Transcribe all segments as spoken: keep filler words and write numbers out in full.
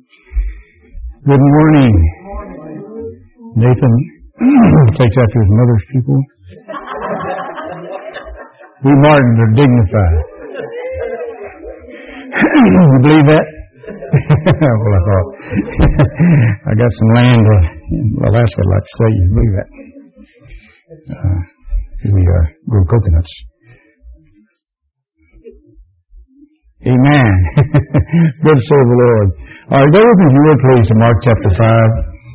Good morning. Nathan takes after his mother's people. We Martins are dignified. You believe that? Well, I thought I got some land in Alaska. I'd like to say you believe that. Uh, we uh, grow coconuts. Amen. Good to serve the Lord. All right, go with me if you would, please, to Mark chapter five.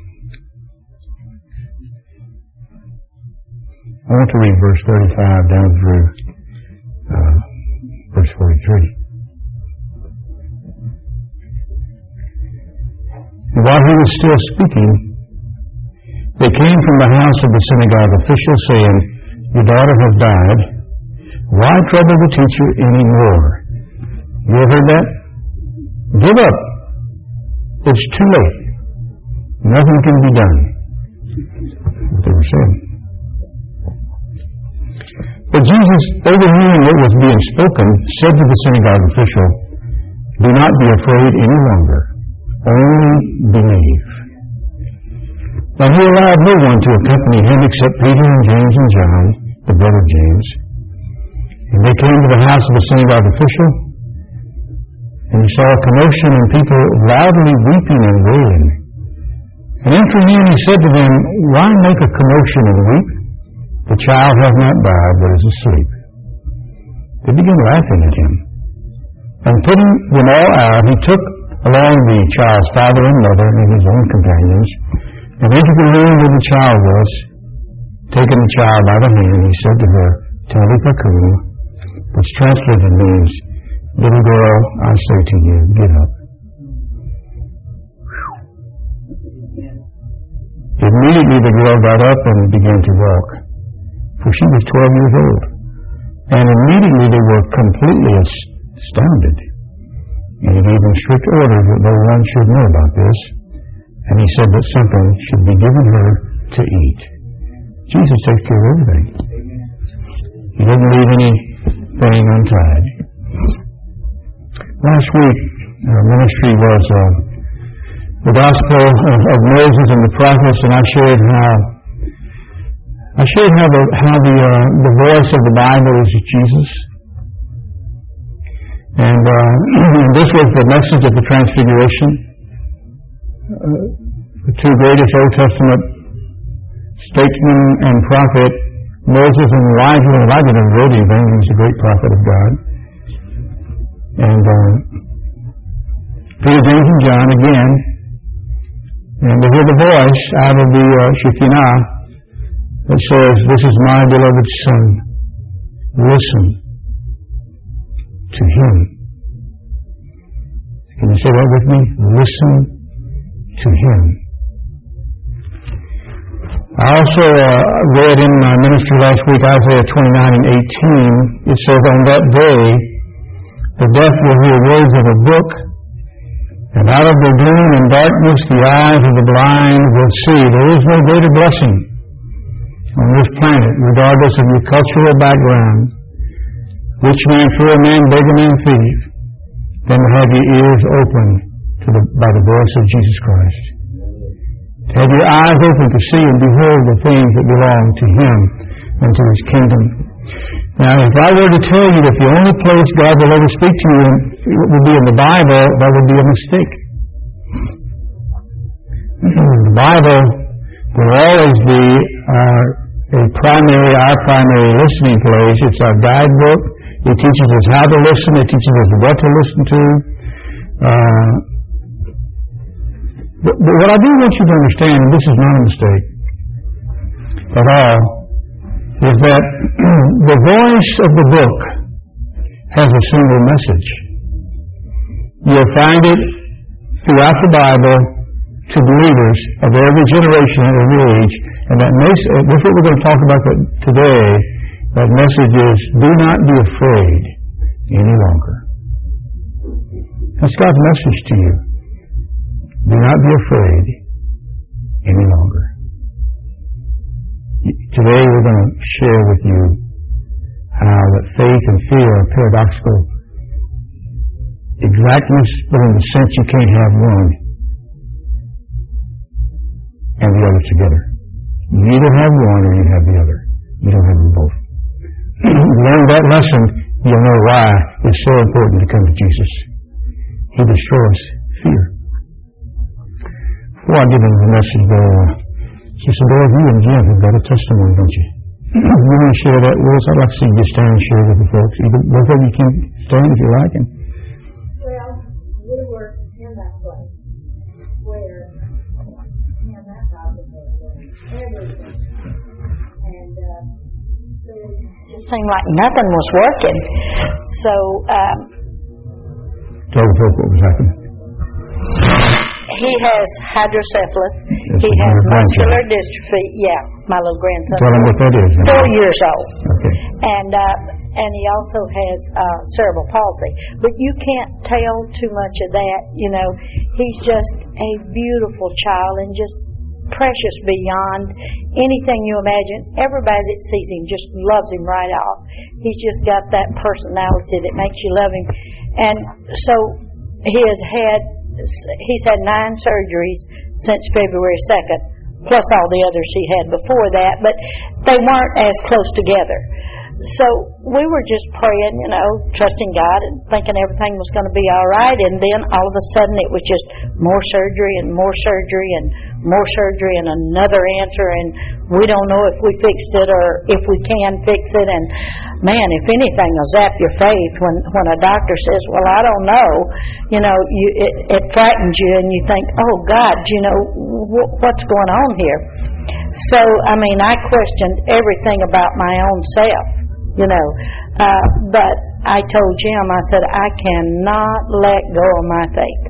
I want to read verse thirty-five down through uh, verse forty-three. And while he was still speaking, they came from the house of the synagogue official, saying, "Your daughter has died. Why trouble the teacher any more?" You ever heard that? Give up. It's too late. Nothing can be done. What they were saying. But Jesus, overhearing what was being spoken, said to the synagogue official, "Do not be afraid any longer. Only believe." Now he allowed no one to accompany him except Peter and James and John, the brother of James. And they came to the house of the synagogue official, and he saw a commotion and people loudly weeping and wailing. And entering in, he said to them, "Why make a commotion and weep? The child hath not died, but is asleep." They began laughing at him. And putting them all out, he took along the child's father and mother and his own companions, and entered the room where the child was. Taking the child by the hand, he said to her, "Talitha Kum," which translated means, "Little girl, I say to you, get up." Immediately the girl got up and began to walk, for she was twelve years old. And immediately they were completely astounded. And he gave them strict orders that no one should know about this. And he said that something should be given her to eat. Jesus takes care of everything. He didn't leave anything untied. Last week, our ministry was uh, the gospel of, of Moses and the prophets, and I shared how I shared how the how the uh, the voice of the Bible is Jesus, and uh, this was the message of the Transfiguration. Uh, the two greatest Old Testament statesmen and prophet, Moses and Elijah. Elijah didn't wrote anything; he was a great prophet of God. And uh, Peter, James, and John again, and they hear the voice out of the uh, Shekinah that says, "This is my beloved Son. Listen to him." Can you say that with me? Listen to him. I also uh, read in my ministry last week Isaiah twenty-nine and eighteen. It says, "On that day, the deaf will hear words of a book, and out of the gloom and darkness the eyes of the blind will see." There is no greater blessing on this planet, regardless of your cultural background, rich man, poor man, beggar man, thief, than to have your ears open to the, by the voice of Jesus Christ. To have your eyes open to see and behold the things that belong to Him and to His kingdom. Now, if I were to tell you that the only place God will ever speak to you would be in the Bible, that would be a mistake. The Bible will always be our, a primary, our primary listening place. It's our guidebook. It teaches us how to listen. It teaches us what to listen to. Uh, but, but what I do want you to understand, and this is not a mistake at all, is that the voice of the book has a single message. You'll find it throughout the Bible to believers of every generation and every age. And that mes- that's what we're going to talk about today. That message is, do not be afraid any longer. That's God's message to you. Do not be afraid any longer. Today we're going to share with you how that faith and fear are paradoxical. Exactness, but in the sense you can't have one and the other together. You either have one or you have the other. You don't have them both. Learn that lesson, you'll know why it's so important to come to Jesus. He destroys fear. Before I give him the message, though, she said, Lord, you and Jim have got a testimony, don't you? You want to share that with us? I'd like to see you stand and share with the folks. Either, both of you can stand if you like. And well, we were in that place where me and that father were everything. And uh, it just seemed like nothing was working. So, um, tell the folks what was happening. He has hydrocephalus. Yes, he has muscular grandchild. dystrophy. Yeah, my little grandson. Tell him what that is. Four years old. Okay. And uh, and he also has uh, cerebral palsy. But you can't tell too much of that. You know, he's just a beautiful child and just precious beyond anything you imagine. Everybody that sees him just loves him right off. He's just got that personality that makes you love him. And so he has had. He's had nine surgeries since February second, plus all the others he had before that, but they weren't as close together. So we were just praying, you know, trusting God and thinking everything was going to be all right, and then all of a sudden it was just more surgery and more surgery and more surgery and another answer, and we don't know if we fixed it or if we can fix it. And man, if anything will zap your faith when when a doctor says, well, I don't know, you know, you it, it frightens you and you think, oh God, you know, wh- what's going on here? So I mean, I questioned everything about my own self, you know, uh, but I told Jim, I said, I cannot let go of my faith.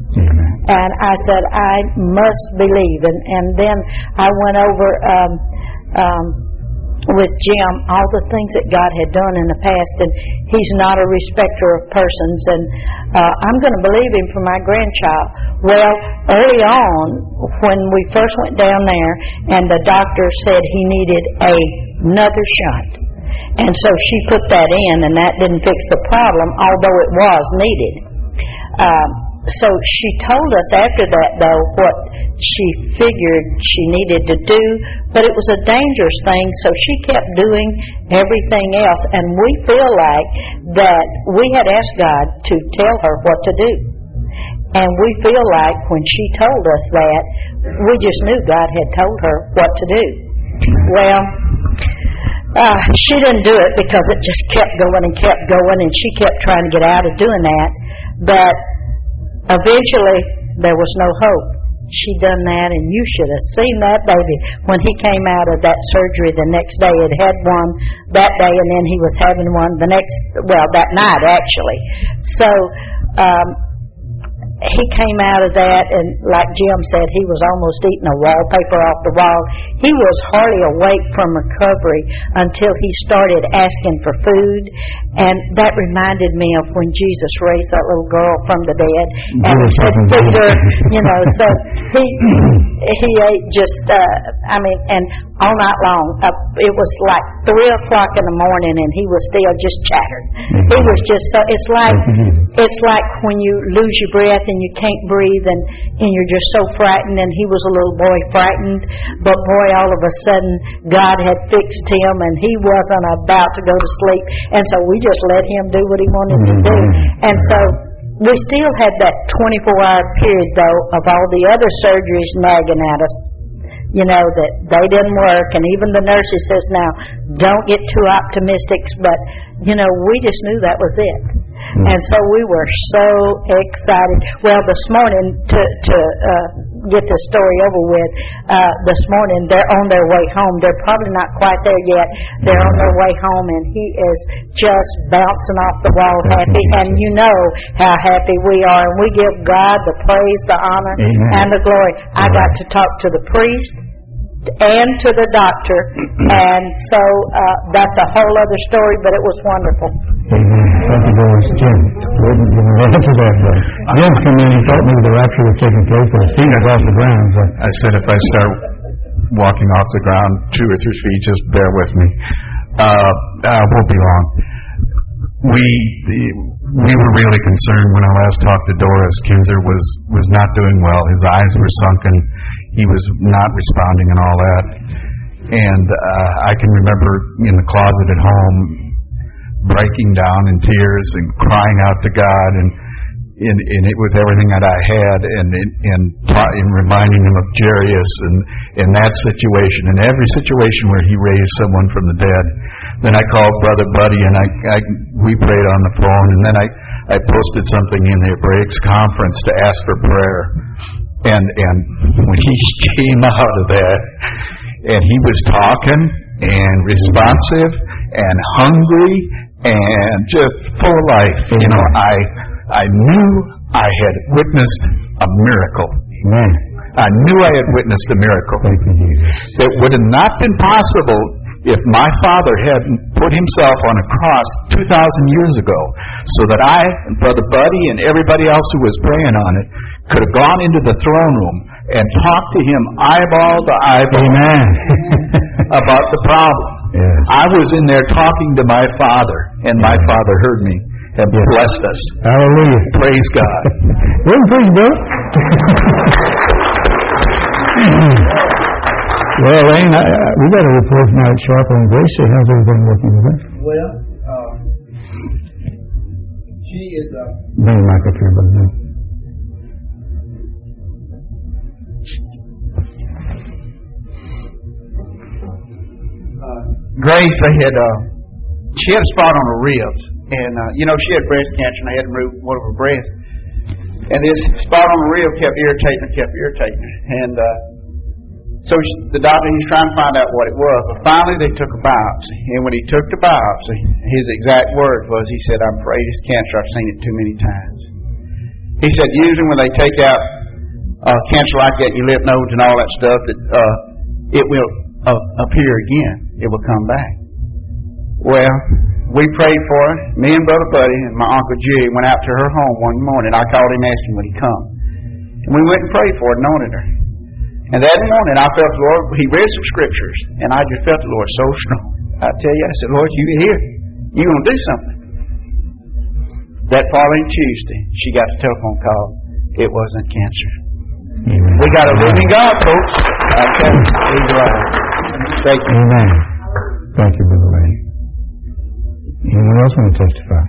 And I said, I must believe. And, and then I went over um, um, with Jim all the things that God had done in the past. And he's not a respecter of persons. And uh, I'm going to believe him for my grandchild. Well, early on, when we first went down there, and the doctor said he needed a, another shunt. And so she put that in, and that didn't fix the problem, although it was needed. Um, So she told us after that, though, what she figured she needed to do, but it was a dangerous thing, so she kept doing everything else. And we feel like that we had asked God to tell her what to do. And we feel like when she told us that, we just knew God had told her what to do. Well, uh, she didn't do it because it just kept going and kept going, and she kept trying to get out of doing that. But eventually, there was no hope. She done that, and you should have seen that baby when he came out of that surgery the next day. It had one that day, and then he was having one the next, well, that night, actually. So, um, he came out of that, and like Jim said, he was almost eating a wallpaper off the wall. He was hardly awake from recovery until he started asking for food, and that reminded me of when Jesus raised that little girl from the dead, and he said, feed her, you know, so he he ate just, uh, I mean, and all night long. Uh, it was like three o'clock in the morning, and he was still just chattering. He was just so, it's like, it's like when you lose your breath and you can't breathe, and, and you're just so frightened, and he was a little boy frightened, but boy, all of a sudden, God had fixed him, and he wasn't about to go to sleep, and so we just let him do what he wanted to do. And so we still had that twenty-four hour period, though, of all the other surgeries nagging at us, you know, that they didn't work, and even the nurses says now, don't get too optimistic, but, you know, we just knew that was it. And so we were so excited. Well, this morning, to to uh, get the story over with, uh, this morning they're on their way home. They're probably not quite there yet. They're on their way home, and he is just bouncing off the wall happy. And you know how happy we are. And we give God the praise, the honor, Amen. And the glory. I got to talk to the priest and to the doctor, and so uh, that's a whole other story, but it was wonderful. Amen. Thank you very much, Jim. Wouldn't give an answer to that, but Jim's come in and thought maybe the rapture was taking place, but his feet was off the ground. So. I said if I start walking off the ground two or three feet, just bear with me. Uh, uh, won't be long. We we were really concerned when I last talked to Doris. Kinzer was was not doing well. His eyes were sunken. he was not responding and all that. And uh, I can remember in the closet at home breaking down in tears and crying out to God and in, in it with everything that I had, and and, and reminding him of Jairus and in that situation, and every situation where he raised someone from the dead. Then I called Brother Buddy, and I, I we prayed on the phone, and then I, I posted something in the Hebraics conference to ask for prayer. And and when he came out of that, and he was talking and responsive and hungry and just full of life, you know, I I knew I had witnessed a miracle. Amen. I knew I had witnessed a miracle. Thank you, Jesus. It would have not been possible if my father hadn't put himself on a cross two thousand years ago, so that I and Brother Buddy and everybody else who was praying on it could have gone into the throne room and talked to him eyeball to eyeball. Amen. About the problem. Yes. I was in there talking to my father, and my father heard me and blessed us. Hallelujah. Praise God. Well, praise God. Well, Lane, I, I, we got a report from out at Sharp on Gracie. How's everything working with her? Well, uh, she is a... Bring the mic up here, brother. Uh, Grace, I had, uh, she had a spot on her ribs. And, uh, you know, she had breast cancer, and I had to remove one of her breasts. And this spot on her rib kept irritating her, kept irritating her. And, uh, So she, the doctor, he was trying to find out what it was. But finally they took a biopsy. And when he took the biopsy, his exact word was, he said, "I'm afraid it's cancer. I've seen it too many times." He said, usually when they take out uh, cancer like that, your lymph nodes and all that stuff, that uh, it will uh, appear again. It will come back. Well, we prayed for her. Me and Brother Buddy and my Uncle Jerry went out to her home one morning. I called him, asked him would he come. And we went and prayed for her, anointed her. And that morning I felt the Lord, he read some scriptures, and I just felt the Lord so strong. I tell you, I said, "Lord, you here. You're going to do something." That following Tuesday, she got a telephone call. It wasn't cancer. Amen. We got a living God, folks. I tell you, he's right. Thank you. Amen. Thank you, Brother Lane. Anyone else want to testify?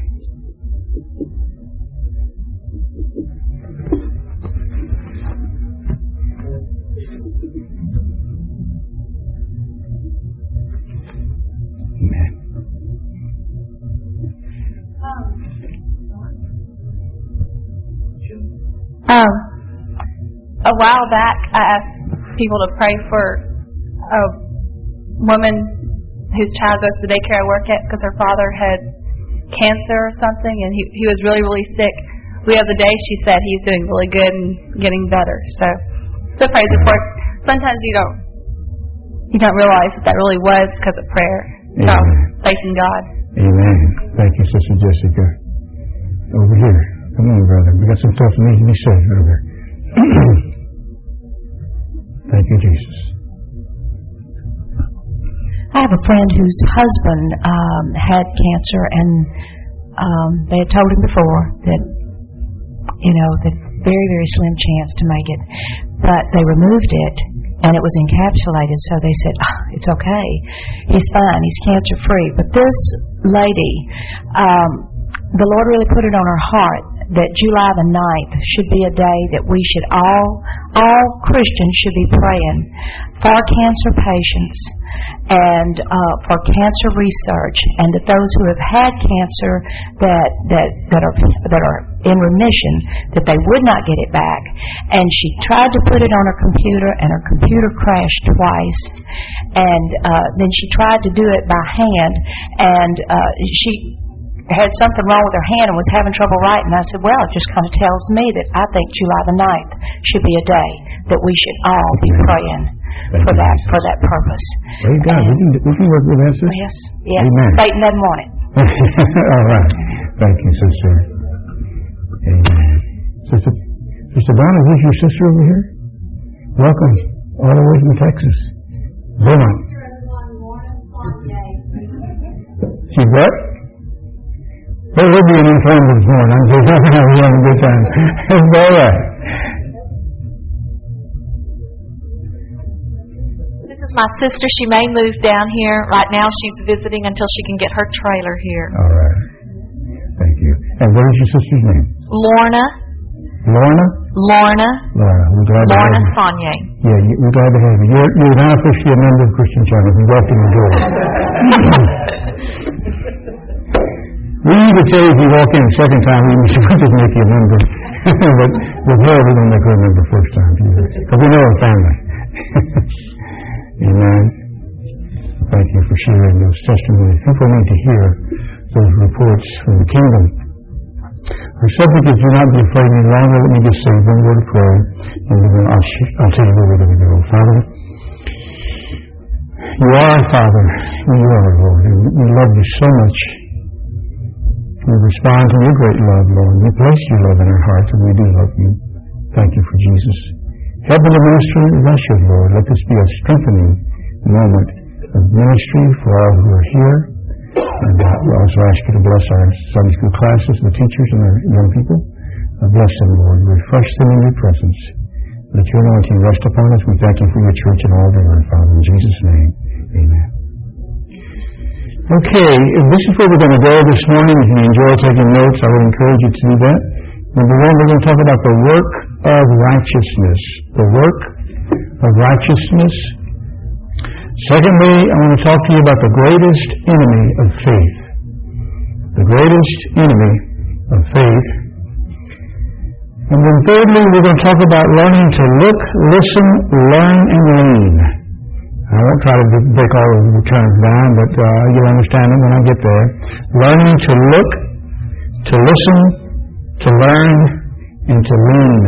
Um, a while back, I asked people to pray for a woman whose child goes to the daycare I work at because her father had cancer or something, and he he was really, really sick. The other day, she said he's doing really good and getting better. So, it's a praise report. Sometimes you don't you don't realize that that really was because of prayer. So, faith in God. Amen. Thank you, Sister Jessica. Over here. Come on, brother. We got some stuff that needs to be said over there. Thank you, Jesus. I have a friend whose husband um, had cancer, and um, they had told him before that, you know, that very, very slim chance to make it. But they removed it, and it was encapsulated, so they said, oh, it's okay. He's fine. He's cancer-free. But this lady, um, the Lord really put it on her heart that July the ninth should be a day that we should all, all Christians should be praying for cancer patients and uh, for cancer research, and that those who have had cancer that that that are that are in remission, that they would not get it back. And she tried to put it on her computer, and her computer crashed twice. And uh, then she tried to do it by hand, and uh, she had something wrong with her hand and was having trouble writing. I said, well, it just kind of tells me that I think July the ninth should be a day that we should all be praying for that for that purpose. Praise God. We can, we can work with that, sister. Yes, yes. Amen. Satan doesn't want it. All right. Thank you, sister. Amen. Sister, Sister Donna, who's your sister over here? Welcome, all the way from Texas. Donna. She's what? Well, we'll be an informative this morning. I'm just having a good time. It's all right. my sister. She may move down here. Right now she's visiting until she can get her trailer here. All right. Thank you. And what is your sister's name? Lorna. Lorna? Lorna. Lorna. We're glad to Lorna have you. Saunier. Yeah, you- we're glad to have you. You're, you're now officially a member of Christian Channel. You walked in the door. We usually tell you if you walk in a second time, we just make you a member. But with her, we don't make her a member first time either. Because we know her family. Amen. Thank you for sharing those testimonies. People need to hear those reports from the kingdom. Our subject is do not be afraid any longer. Let me just say one word of prayer, and then I'll, sh- I'll tell you where we're going to go. Father, you are our Father. You are, Lord, and we love you so much. We respond to your great love, Lord. We place your love in our hearts, and we do love you. Thank you for Jesus. Help in the ministry of Russia, Lord. Let this be a strengthening moment of ministry for all who are here. And uh, we also ask you to bless our Sunday school classes, the teachers, and our young people. Uh, bless them, Lord. Refresh them in your presence. Let your anointing rest upon us. We thank you for your church and all the earth, Father. In Jesus' name, amen. Okay, this is where we're going to go this morning. If you enjoy taking notes, I would encourage you to do that. Number one, we're going to talk about the work of righteousness. The work of righteousness. Secondly, I want to talk to you about the greatest enemy of faith. The greatest enemy of faith. And then thirdly, we're going to talk about learning to look, listen, learn, and lean. I won't try to break all of the terms down, but uh, you'll understand it when I get there. Learning to look, to listen, to learn, and to lean.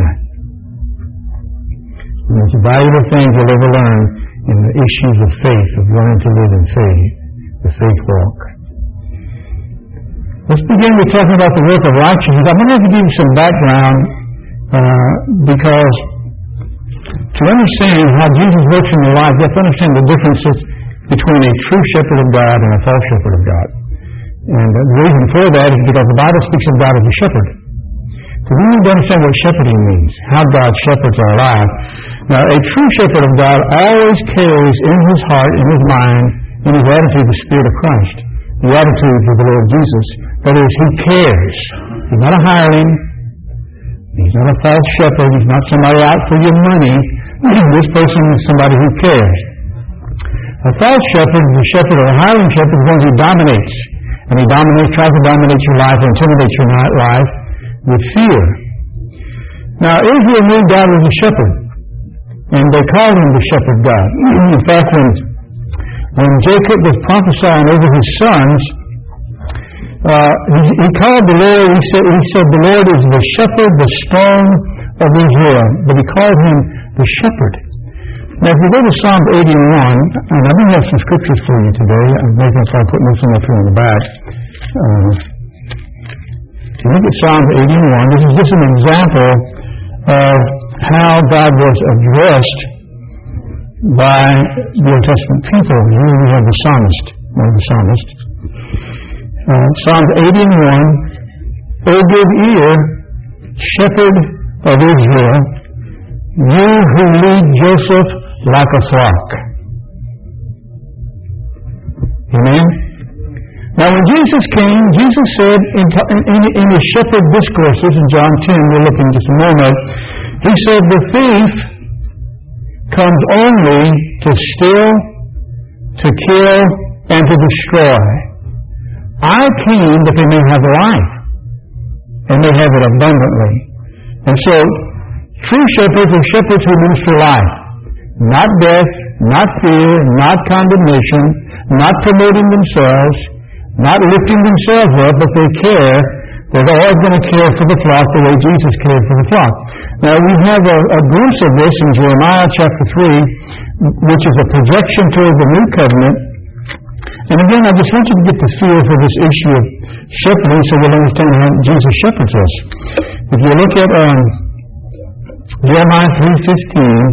And it's a valuable thing you'll ever learn in the issues of faith, of learning to live in faith, the faith walk. Let's begin with talking about the work of righteousness. I'm going to give you some background uh, because to understand how Jesus works in your life, you have to understand the differences between a true shepherd of God and a false shepherd of God. And the reason for that is because the Bible speaks of God as a shepherd. So we need to understand what shepherding means, how God shepherds our life. Now, a true shepherd of God always carries in his heart, in his mind, in his attitude, the Spirit of Christ, the attitude of the Lord Jesus. That is, he cares. He's not a hireling. He's not a false shepherd. He's not somebody out for your money. This person is somebody who cares. A false shepherd is a shepherd, or a hireling shepherd is one who dominates. And he dominates, tries to dominate your life, intimidates your life with fear. Now, Israel knew God was a shepherd, and they called him the shepherd God. In fact, when, when Jacob was prophesying over his sons, uh, he, he called the Lord, he said, he said, the Lord is the shepherd, the strong of Israel. But he called him the shepherd. Now, if you go to Psalm eighty-one, and I'm going to have some scriptures for you today. Nathan's going to put this one up here on the back. Uh, If you look at Psalm eighty-one, this is just an example of how God was addressed by the Old Testament people. Here we have the psalmist, one of the psalmists. Uh, Psalm eighty-one, O give ear, shepherd of Israel, you who lead Joseph like a flock. Amen? Now, when Jesus came, Jesus said in, in, in his shepherd discourses in John ten, we'll look in just a moment, he said, the thief comes only to steal, to kill, and to destroy. I came that they may have life, and they have it abundantly. And so, true shepherds are shepherds who minister life. Not death, not fear, not condemnation, not promoting themselves, not lifting themselves up, but they care. They're always going to care for the flock the way Jesus cared for the flock. Now, we have a, a glimpse of this in Jeremiah chapter three, which is a projection toward the new covenant. And again, I just want you to get the feel for this issue of shepherding so we'll understand how Jesus shepherds us. If you look at um, Jeremiah three fifteen,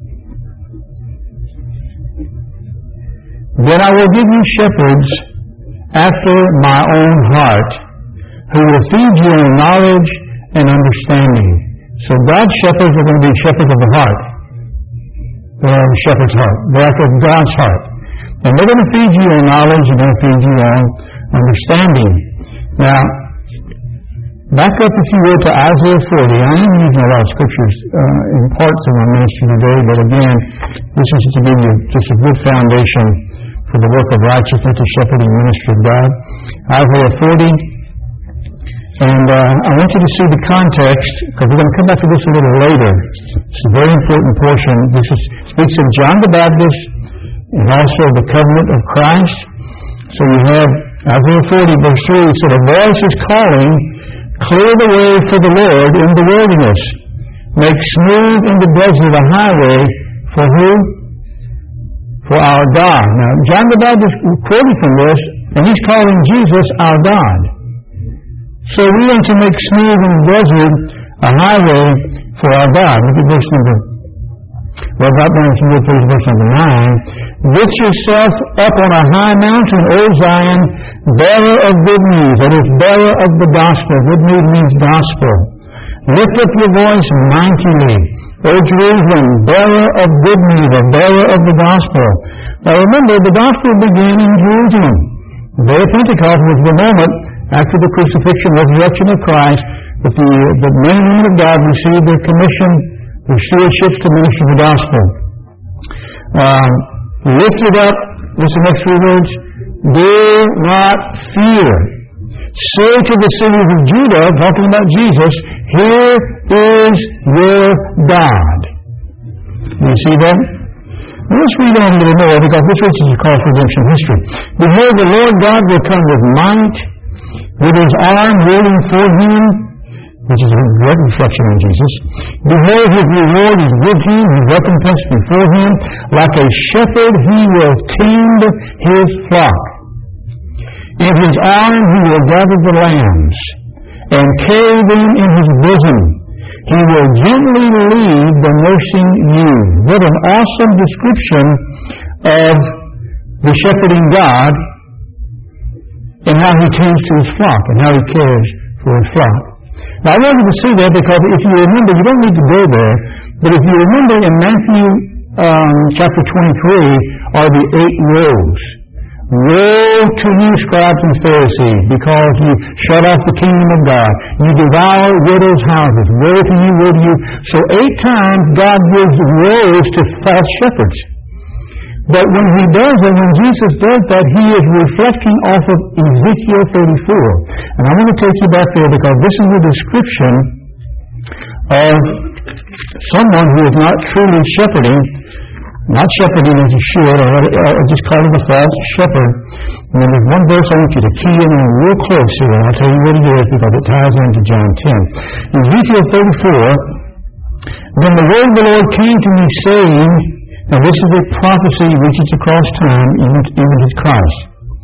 then I will give you shepherds after my own heart, who will feed you in knowledge and understanding. So God's shepherds are going to be shepherds of the heart. They're of the shepherd's heart. They're after God's heart. And they're going to feed you on knowledge, they're going to feed you on understanding. Now, back up, if you will, to Isaiah forty. I am using a lot of scriptures uh, in parts of my ministry today, but again, this is to give you just a good foundation for the work of righteousness, the shepherding ministry of God. Isaiah forty. And uh, I want you to see the context, because we're going to come back to this a little later. It's a very important portion. This is, speaks of John the Baptist and also the covenant of Christ. So you have Isaiah forty, verse three. It said, "A voice is calling, clear the way for the Lord in the wilderness. Make smooth in the desert a highway for who? For our God." Now, John the Baptist quoted from this, and he's calling Jesus our God. So we want to make smooth in the desert a highway for our God. Look at verse number, well, drop down some more, please, verse number nine. "Lift yourself up on a high mountain, O Zion, bearer of good news." That is, bearer of the gospel. Good news means gospel. "Lift up your voice mightily, O Jerusalem, bearer of good news," or bearer of the gospel. Now remember, the gospel began in Jerusalem. The day of Pentecost was the moment after the crucifixion, resurrection of Christ, that the, the men and women of God received their commission, their stewardship to minister the gospel. Um, lift it up, what's the next three words? "Do not fear. Say to the cities of Judah," talking about Jesus, "Here is your God." Do you see that? Now let's read on a little more, because this is a call for redemption history. "Behold, the Lord God will come with might, with his arm ruling for him," which is a great reflection on Jesus. "Behold, his reward is with him, his recompense before him. Like a shepherd he will tend his flock. In his arm he will gather the lambs, and carry them in his bosom. He will gently lead the nursing ewe." What an awesome description of the shepherding God, and how he tends to his flock, and how he cares for his flock. Now I want you to see that, because if you remember, you don't need to go there, but if you remember in Matthew um, chapter twenty-three are the eight woes. "Woe to you, scribes and Pharisees, because you shut off the kingdom of God. You devour widows' houses. Woe to you, woe to you." So eight times God gives woes to false shepherds. But when he does it, when Jesus does that, he is reflecting off of Ezekiel thirty-four. And I want to take you back there, because this is a description of someone who is not truly shepherding, not shepherding as he should, or, or just call him a false shepherd. And then there's one verse I want you to key in on real close here, and I'll tell you what it is, because it ties into John ten. In Ezekiel thirty-four, "Then the word of the Lord came to me, saying," now this is a prophecy which reaches across time, even, even to Christ.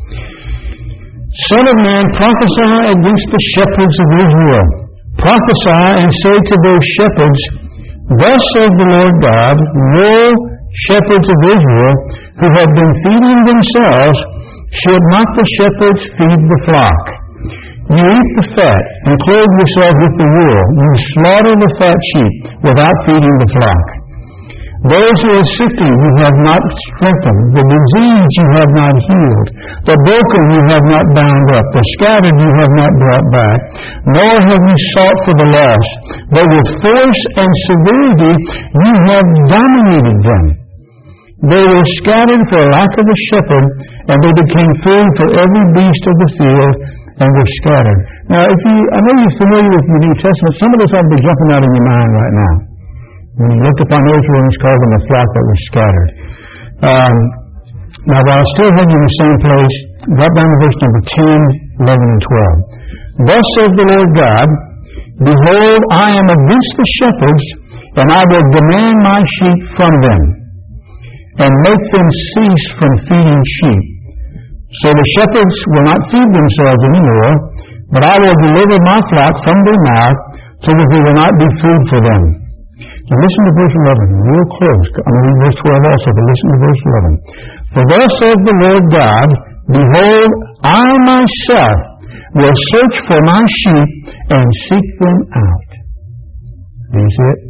"Son of man, prophesy against the shepherds of Israel. Prophesy and say to those shepherds, Thus says the Lord God, Woe, shepherds of Israel, who have been feeding themselves, should not the shepherds feed the flock? You eat the fat and clothe yourself with the wool. You slaughter the fat sheep without feeding the flock. Those who are sifting you have not strengthened. The diseased you have not healed. The broken you have not bound up. The scattered you have not brought back. Nor have you sought for the lost. But with force and severity you have dominated them. They were scattered for lack of a shepherd, and they became food for every beast of the field, and were scattered. Now, if you, I know you're familiar with the New Testament. Some of this ought to be jumping out in your mind right now. When you looked upon Israel, he's called them a flock that was scattered. Um, now, while I still have you in the same place, drop down to verse number ten, eleven, and twelve. Thus says the Lord God, Behold, I am against the shepherds, and I will demand my sheep from them, and make them cease from feeding sheep. So the shepherds will not feed themselves anymore, but I will deliver my flock from their mouth, so that there will not be food for them. Now listen to verse eleven, real close. I'm going to read verse twelve also, but listen to verse eleven. For thus says the Lord God, Behold, I myself will search for my sheep and seek them out. Do you see it?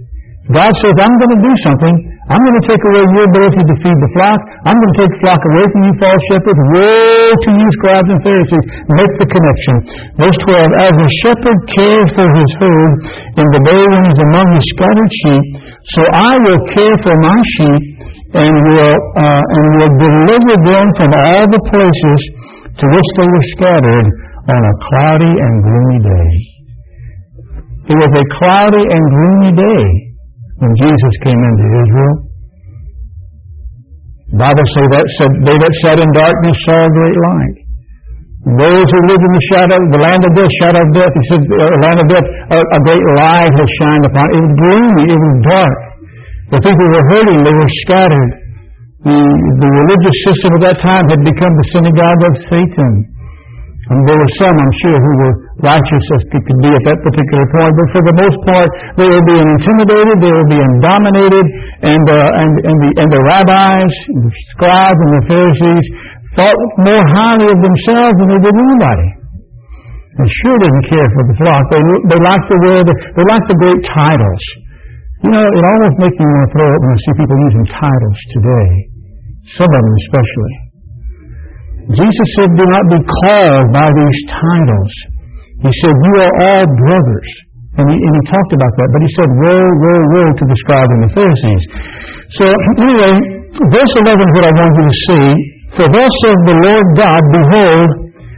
God says, I'm going to do something. I'm going to take away your ability to feed the flock. I'm going to take the flock away from you, false shepherds. Woe to you, scribes and Pharisees. Make the connection. Verse twelve, as a shepherd cares for his herd in the day when he's among his scattered sheep, so I will care for my sheep and will, uh, and will deliver them from all the places to which they were scattered on a cloudy and gloomy day. It was a cloudy and gloomy day when Jesus came into Israel. The Bible says that said, they that sat in darkness saw a great light. And those who lived in the shadow, the land of death, shadow of death, he said, uh, land of death, a, a great light has shined upon it. It was gloomy, it was dark. The people were hurting, they were scattered. The, the religious system at that time had become the synagogue of Satan. And there were some, I'm sure, who were righteous as could be at that particular point, but for the most part, they were being intimidated, they were being dominated, and uh, and and the and the rabbis, and the scribes, and the Pharisees thought more highly of themselves than they did anybody. They sure didn't care for the flock. They they liked to wear the they liked the great titles. You know, it almost makes me want to throw up when I see people using titles today. Some of them especially. Jesus said, do not be called by these titles. He said, you are all brothers. And he, and he talked about that. But he said, woe, woe, woe to the scribes and the Pharisees. So anyway, verse eleven is what I want you to see. For thus says the Lord God, behold,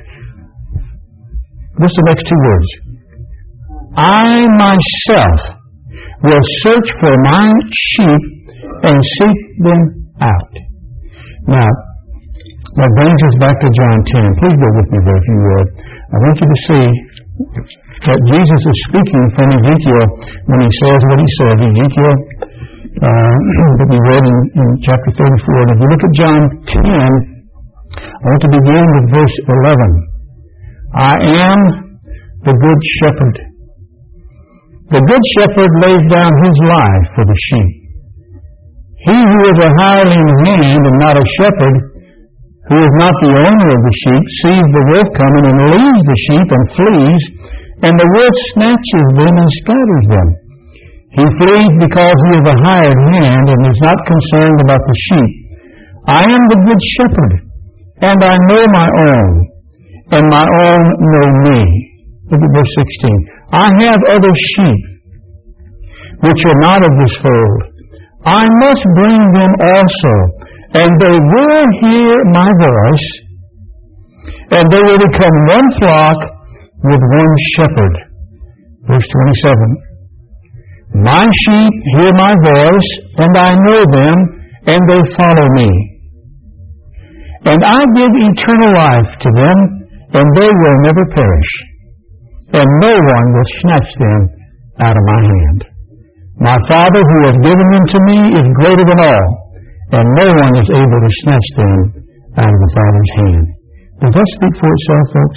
what's the next two words? I myself will search for my sheep and seek them out. Now, that brings us back to John ten. Please go with me there if you would. I want you to see that Jesus is speaking from Ezekiel when he says what he says. Ezekiel uh, that we read in, in chapter thirty-four. And if you look at John ten, I want to begin with verse eleven. I am the good shepherd. The good shepherd lays down his life for the sheep. He who is a hireling hand and not a shepherd, who is not the owner of the sheep, sees the wolf coming and leaves the sheep and flees, and the wolf snatches them and scatters them. He flees because he is a hired hand and is not concerned about the sheep. I am the good shepherd, and I know my own, and my own know me. Look at verse sixteen. I have other sheep, which are not of this fold. I must bring them also, and they will hear my voice, and they will become one flock with one shepherd. Verse twenty-seven. My sheep hear my voice, and I know them, and they follow me. And I give eternal life to them, and they will never perish, and no one will snatch them out of my hand. My Father who has given them to me is greater than all, and no one is able to snatch them out of the Father's hand. Does that speak for itself, folks?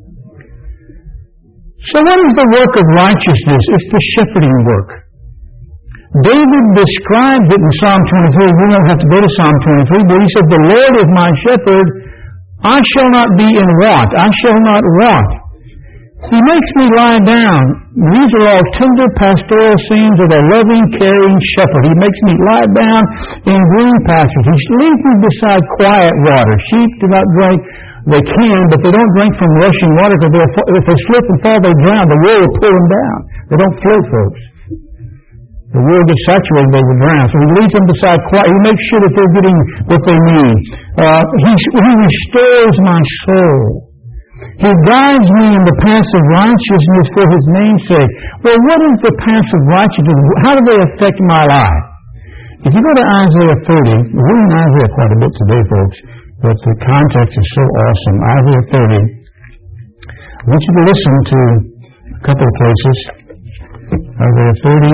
So what is the work of righteousness? It's the shepherding work. David describes it in Psalm twenty-three. We don't have to go to Psalm twenty-three, but he said, the Lord is my shepherd. I shall not be in want. I shall not want. He makes me lie down. These are all tender pastoral scenes of a loving, caring shepherd. He makes me lie down in green pastures. He leads me beside quiet water. Sheep do not drink. They can, but they don't drink from rushing water because if they slip and fall, they drown. The wool will pull them down. They don't float, folks. The wool gets saturated, they will drown. So he leads them beside quiet. He makes sure that they're getting what they need. Uh, he, he restores my soul. He guides me in the paths of righteousness for His name's sake. Well, what is the paths of righteousness? How do they affect my life? If you go to Isaiah thirty, we're in Isaiah quite a bit today, folks, but the context is so awesome. Isaiah thirty. I want you to listen to a couple of places. Isaiah thirty,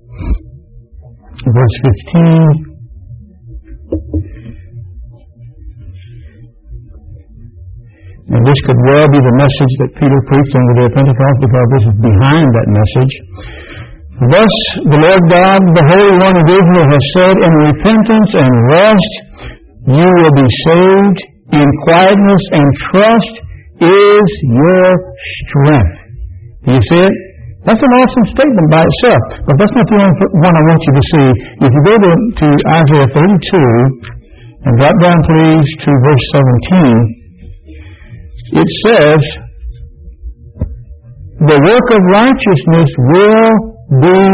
verse fifteen. And this could well be the message that Peter preached on the day of Pentecost, because this is behind that message. Thus the Lord God, the Holy One of Israel, has said, in repentance and rest you will be saved. In quietness and trust is your strength. Do you see it? That's an awesome statement by itself. But that's not the only one I want you to see. If you go to, to Isaiah thirty-two, and drop down please to verse seventeen, it says, the work of righteousness will be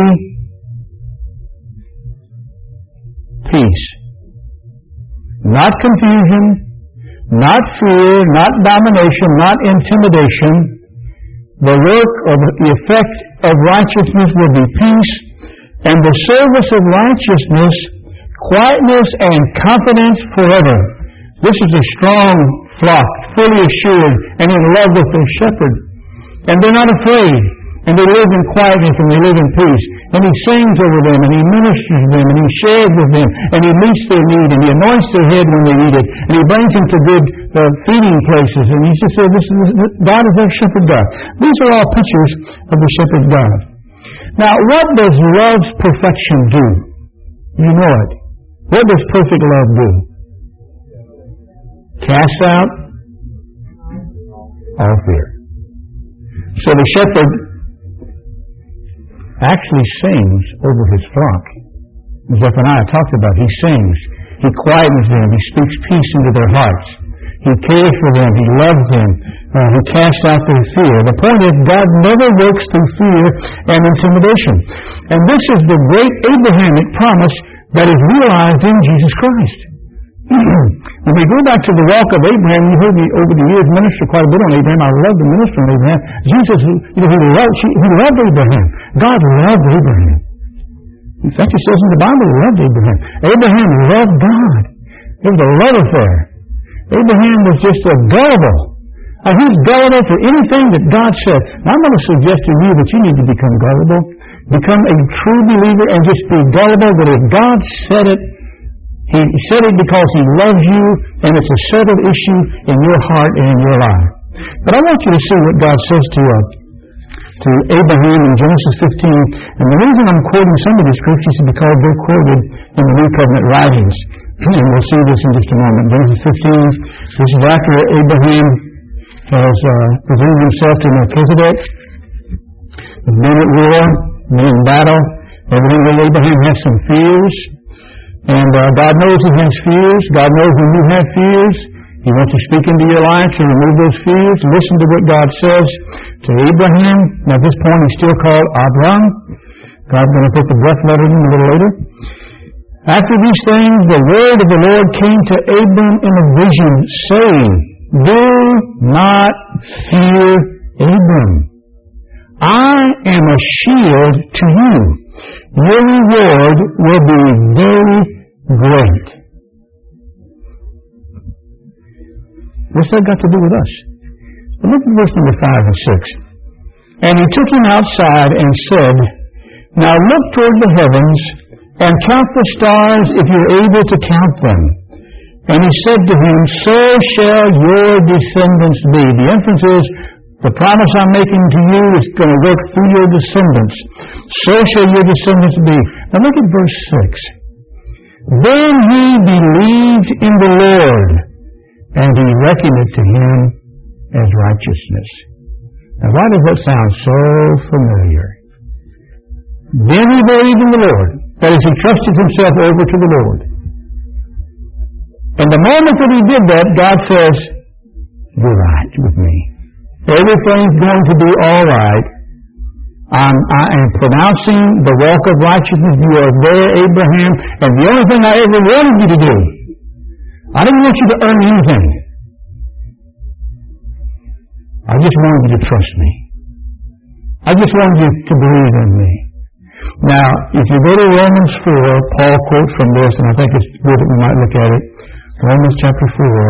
peace. Not confusion, not fear, not domination, not intimidation. The work or the effect of righteousness will be peace, and the service of righteousness, quietness and confidence forever. This is a strong flock, fully assured and in love with their shepherd. And they're not afraid. And they live in quietness and they live in peace. And He sings over them and He ministers to them and He shares with them and He meets their need and He anoints their head when they need it and He brings them to good uh, feeding places. And He just says, this is, God is their shepherd God. These are all pictures of the shepherd God. Now, what does love's perfection do? You know it. What does perfect love do? Cast out all fear. So the shepherd actually sings over his flock. Zephaniah talks about it. He sings. He quietens them. He speaks peace into their hearts. He cares for them. He loves them. Uh, he casts out their fear. The point is, God never works through fear and intimidation. And this is the great Abrahamic promise that is realized in Jesus Christ. When we go back to the walk of Abraham, you heard me over the years minister quite a bit on Abraham. I love to minister on Abraham. Jesus, you know, he loved, he loved Abraham. God loved Abraham. In fact, it says in the Bible, he loved Abraham. Abraham loved God. It was a love affair. Abraham was just a gullible. Uh, he's gullible for anything that God said. Now, I'm going to suggest to you that you need to become gullible. Become a true believer and just be gullible that if God said it, He said it because He loves you, and it's a settled issue in your heart and in your life. But I want you to see what God says to uh, to Abraham in Genesis fifteen. And the reason I'm quoting some of these scriptures is because they're quoted in the New Covenant writings. And we'll see this in just a moment. Genesis fifteen, this is after Abraham has uh, presented himself to Melchizedek. He's been at war, been in battle. Evidently Abraham has some fears. And uh, God knows he has fears. God knows when you have fears. He wants to speak into your life to remove those fears. Listen to what God says to Abraham. Now at this point he's still called Abram. God's going to put the breath letter in a little later. After these things, the word of the Lord came to Abram in a vision, saying, do not fear, Abram. I am a shield to you. Your reward will be very great. What's that got to do with us? Well, look at verse number five and six. And he took him outside and said, now look toward the heavens and count the stars if you're able to count them. And he said to him, so shall your descendants be. The inference is, the promise I'm making to you is going to work through your descendants. So shall your descendants be. Now look at verse six. Then he believed in the Lord, and he reckoned it to him as righteousness. Now why does that sound so familiar? Then he believed in the Lord. That is, he trusted himself over to the Lord. And the moment that he did that, God says, you're right with me. Everything's going to be all right. I'm, I am pronouncing the walk of righteousness. You are there, Abraham. And the only thing I ever wanted you to do, I didn't want you to earn anything. I just wanted you to trust me. I just wanted you to believe in me. Now, if you go to Romans four, Paul quotes from this, and I think it's good that we might look at it. Romans chapter four.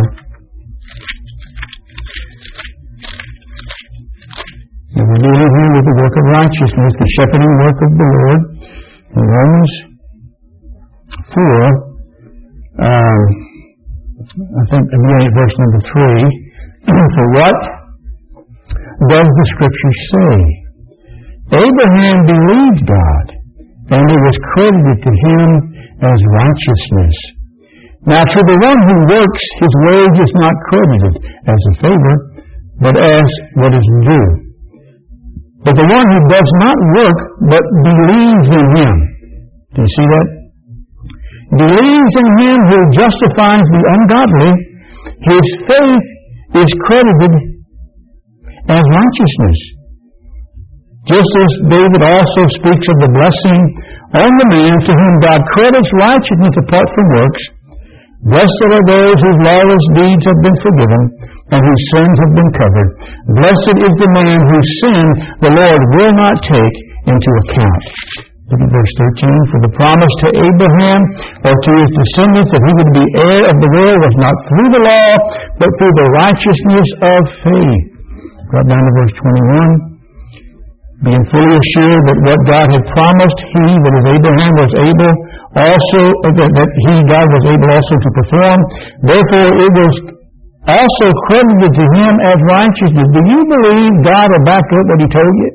And we're dealing here with the work of righteousness, the shepherding work of the Lord. In Romans four, um, I think, beginning at verse number three. For what does the Scripture say? Abraham believed God, and it was credited to him as righteousness. Now to the one who works, his wage is not credited as a favor, but as what is due. But the one who does not work, but believes in Him. Do you see that? Believes in Him who justifies the ungodly, his faith is credited as righteousness. Just as David also speaks of the blessing on the man to whom God credits righteousness apart from works. Blessed are those whose lawless deeds have been forgiven and whose sins have been covered. Blessed is the man whose sin the Lord will not take into account. Look at verse thirteen. For the promise to Abraham or to his descendants that he would be heir of the world was not through the law, but through the righteousness of faith. Drop down to verse twenty-one. Being fully assured that what God had promised, he, that is Abraham, was able also, that, that he, God, was able also to perform. Therefore, it was also credited to him as righteousness. Do you believe God will back up what He told you?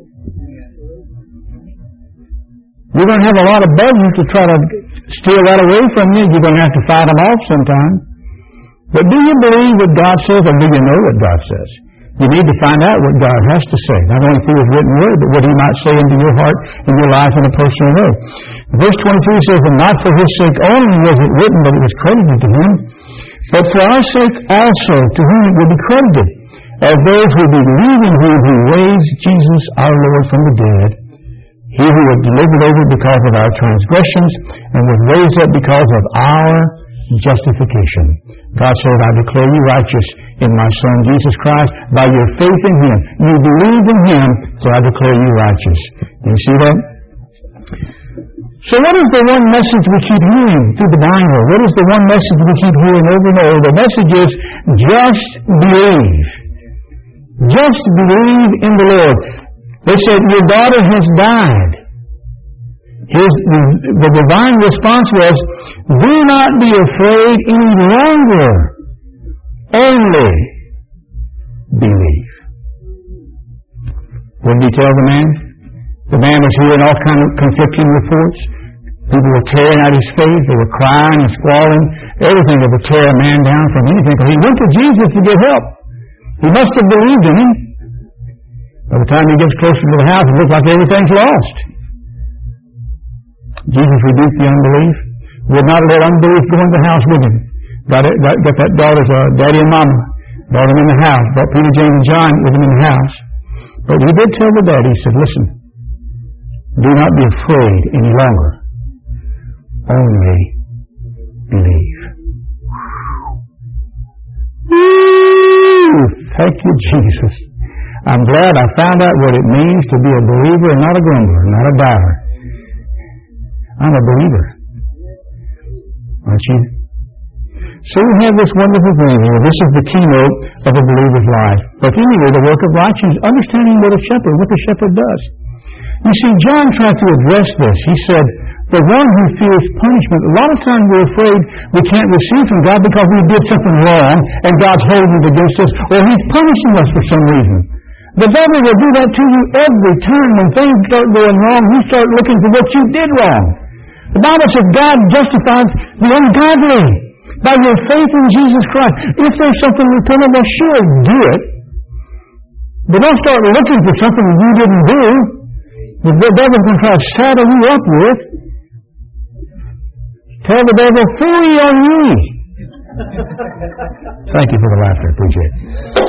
You're going to have a lot of buddies to try to steal that away from you. You're going to have to fight them off sometime. But do you believe what God says, or do you know what God says? You need to find out what God has to say, not only through His written word, but what He might say into your heart and your life in a personal way. Verse twenty-three says, and not for His sake only was it written, but it was credited to Him, but for our sake also, to whom it will be credited, as those who believe in Him who raised Jesus our Lord from the dead, He who was delivered over because of our transgressions and was raised up because of our justification. God said, I declare you righteous in my Son, Jesus Christ, by your faith in Him. You believe in Him, so I declare you righteous. Do you see that? So what is the one message we keep hearing through the Bible? What is the one message we keep hearing over and over? The message is, just believe. Just believe in the Lord. They said, your daughter has died. His, the divine response was, do not be afraid any longer. Only believe. What did He tell the man? The man was hearing all kinds of conflicting reports. People were tearing out his faith. They were crying and squalling. Everything that would tear a man down from anything. But he went to Jesus to get help. He must have believed in Him. By the time he gets closer to the house, it looks like everything's lost. Jesus rebuked the unbelief. Would not let unbelief go in the house with Him. Got, it, got, got that daughter's uh, daddy and mama. Brought them in the house. Brought Peter, James, and John with them in the house. But He did tell the daddy, He said, listen, do not be afraid any longer. Only believe. Woo! Thank you, Jesus. I'm glad I found out what it means to be a believer and not a grumbler, not a doubter. I'm a believer. Aren't you? So we have this wonderful thing here. This is the keynote of a believer's life. But anyway, the work of righteousness, understanding what a shepherd, what the shepherd does. You see, John tried to address this. He said, the one who fears punishment, a lot of times we're afraid we can't receive from God because we did something wrong and God's holding it against us, or He's punishing us for some reason. The devil will do that to you every time. When things start going wrong, you start looking for what you did wrong. The Bible says God justifies the ungodly by your faith in Jesus Christ. If there's something repentable, sure, do it. But don't start looking for something that you didn't do. The devil's going to try to saddle you up with. Tell the devil, fooey on you. Thank you for the laughter. I appreciate it.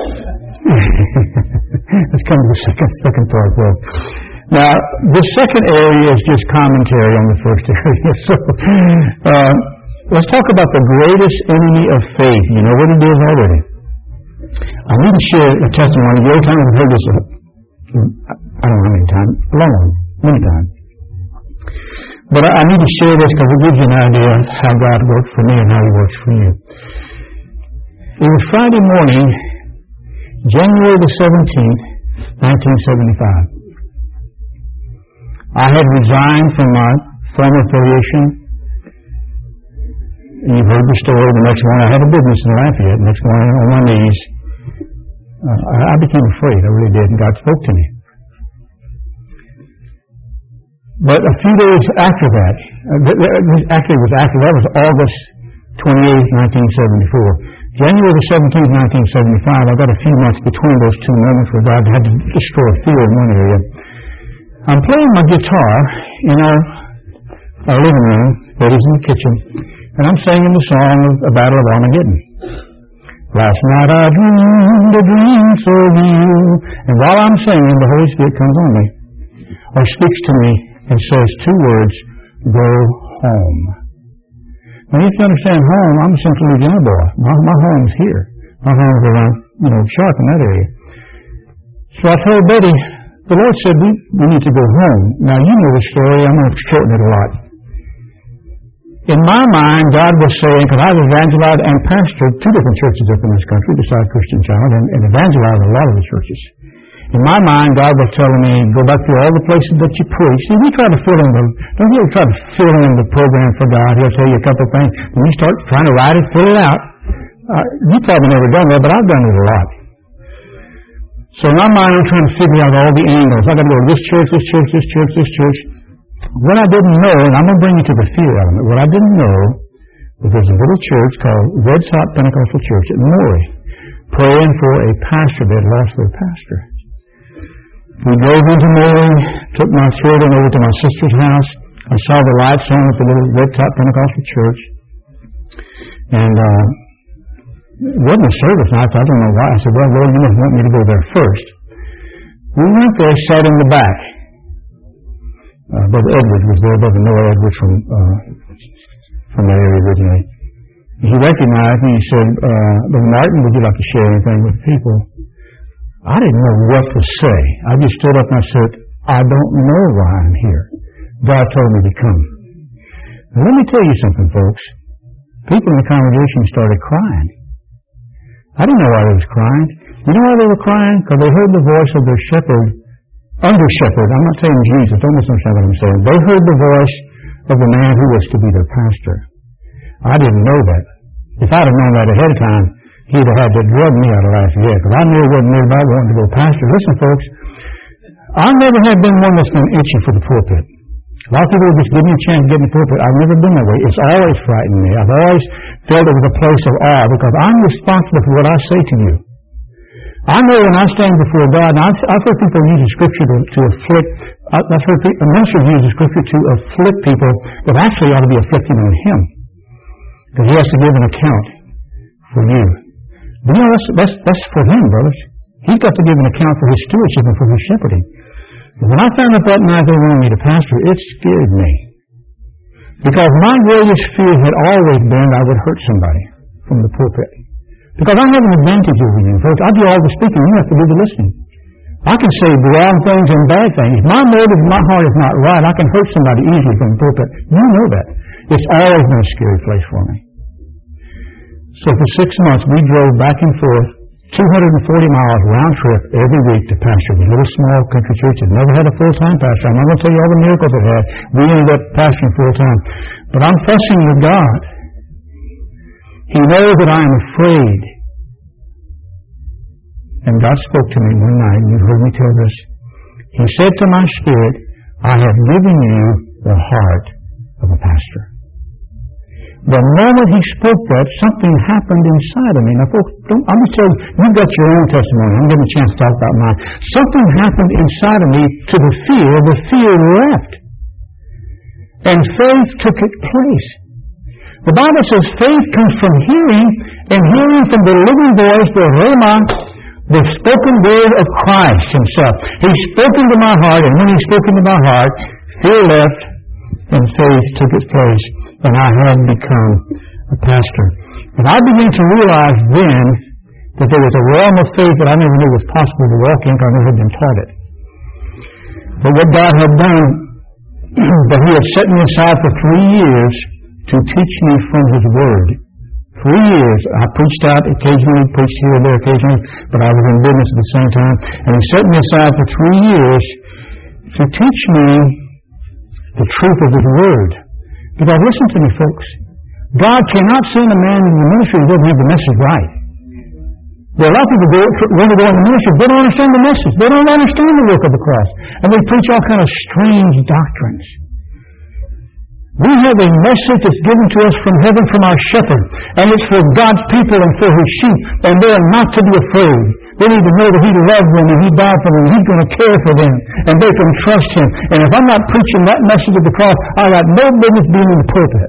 Let's come to the second, second part, though. Now, this second area is just commentary on the first area. So, uh, let's talk about the greatest enemy of faith. You know what it is already. I need to share a testimony. The old time I've heard this, uh, I don't know how many times, a long one, many times. But I, I need to share this because it gives you an idea of how God works for me and how He works for you. It was Friday morning, January the seventeenth, nineteen seventy-five. I had resigned from my former affiliation. You've heard the story. The next morning, I had a business in Lafayette. The next morning, on my knees, uh, I became afraid. I really did. And God spoke to me. But a few days after that, uh, actually it was after that, was August twenty-eighth, nineteen seventy-four. A January the seventeenth, nineteen seventy-five, I got a few months between those two moments where God had to destroy fear in one area. I'm playing my guitar in our, our living room, Betty's in the kitchen, and I'm singing the song of A Battle of Armageddon. Last night I dreamed a dream so real, and while I'm singing, the Holy Spirit comes on me, or speaks to me, and says two words, go home. Now you have to understand, home, I'm a Central Louisiana boy. My, my home's here. My home's around, you know, Sharp in that area. So I told Betty, the Lord said we, we need to go home. Now you know the story, I'm going to shorten it a lot. In my mind, God was saying, because I was evangelized and pastored two different churches up in this country, besides Christian Child, and, and evangelized a lot of the churches. In my mind, God was telling me, go back through all the places that you preach. See, we try to fill in the, don't you ever try to fill in the program for God. He'll tell you a couple of things. When you start trying to write it, fill it out. Uh, you've probably never done that, but I've done it a lot. So in my mind, I'm trying to figure out all the angles. I've got to go to this church, this church, this church, this church. What I didn't know, and I'm going to bring you to the fear element, what I didn't know was there's a little church called Red Sox Pentecostal Church at Maury, praying for a pastor that had lost their pastor. We drove into Maury, took my children over to my sister's house. I saw the lights on at the little Red Sox Pentecostal Church. And uh, it wasn't a service night, so I don't know why. I said, well, Lord, you must want me to go there first. We went there, sat in the back. Uh, Brother Edwards was there, Brother Noah Edwards from uh, from that area originally. He recognized me. He said, uh, Brother Martin, would you like to share anything with people? I didn't know what to say. I just stood up and I said, I don't know why I'm here. God told me to come. Now, let me tell you something, folks. People in the congregation started crying. I didn't know why they was crying. You know why they were crying? Because they heard the voice of their shepherd, under shepherd. I'm not saying Jesus. Don't misunderstand what I'm saying. They heard the voice of the man who was to be their pastor. I didn't know that. If I'd have known that ahead of time, he'd have had to drug me out of Lafayette, because I knew it wasn't near about wanting to go pastor. Listen, folks, I never have been one that's been itchy for the pulpit. A lot of people just give me a chance to get in the pulpit. I've never been that way. It's always frightened me. I've always felt it was a place of awe, because I'm responsible for what I say to you. I know when I stand before God, and I've, I've heard people use the scripture to, to afflict, I've heard people, ministers use the scripture to afflict people that actually ought to be afflicting on Him, because He has to give an account for you. But you know, that's, that's, that's for Him, brothers. He's got to give an account for His stewardship and for His shepherding. And when I found out that night they wanted me to pastor, it scared me. Because my greatest fear had always been I would hurt somebody from the pulpit. Because I have an advantage over you, folks. I do all the speaking, you have to do the listening. I can say the wrong things and bad things. My motive, my heart is not right. I can hurt somebody easily from the pulpit. You know that. It's always been a scary place for me. So for six months, we drove back and forth, two hundred forty miles round trip every week to pastor the little small country church that never had a full-time pastor. I'm not going to tell you all the miracles it had. We ended up pastoring full-time. But I'm fussing with God. He knows that I am afraid. And God spoke to me one night, and you've heard me tell this. He said to my spirit, I have given you the heart of a pastor. The moment He spoke that, something happened inside of me. Now, folks, don't, I'm going to tell you, you've got your own testimony. I'm giving a chance to talk about mine. Something happened inside of me to the fear. The fear left. And faith took its place. The Bible says faith comes from hearing, and hearing from the living voice, the Rhema, the spoken word of Christ Himself. He spoke into my heart, and when He spoke into my heart, fear left, and faith took its place, and I had become a pastor. And I began to realize then that there was a realm of faith that I never knew was possible to walk in, because I never had been taught it. But what God had done, that He had set me aside for three years to teach me from His Word. Three years. I preached out occasionally, preached here and there occasionally, but I was in business at the same time. And He set me aside for three years to teach me the truth of His Word. Because listen to me, folks. God cannot send a man in the ministry who doesn't have the message right. There are a lot of people who want to go in the ministry, they don't understand the message. They don't understand the work of the cross. And they preach all kind of strange doctrines. We have a message that's given to us from heaven from our shepherd, and it's for God's people and for His sheep, and they are not to be afraid. They need to know that He loved them and He died for them and He's going to care for them, and they can trust Him. And if I'm not preaching that message of the cross, I got no business being in the pulpit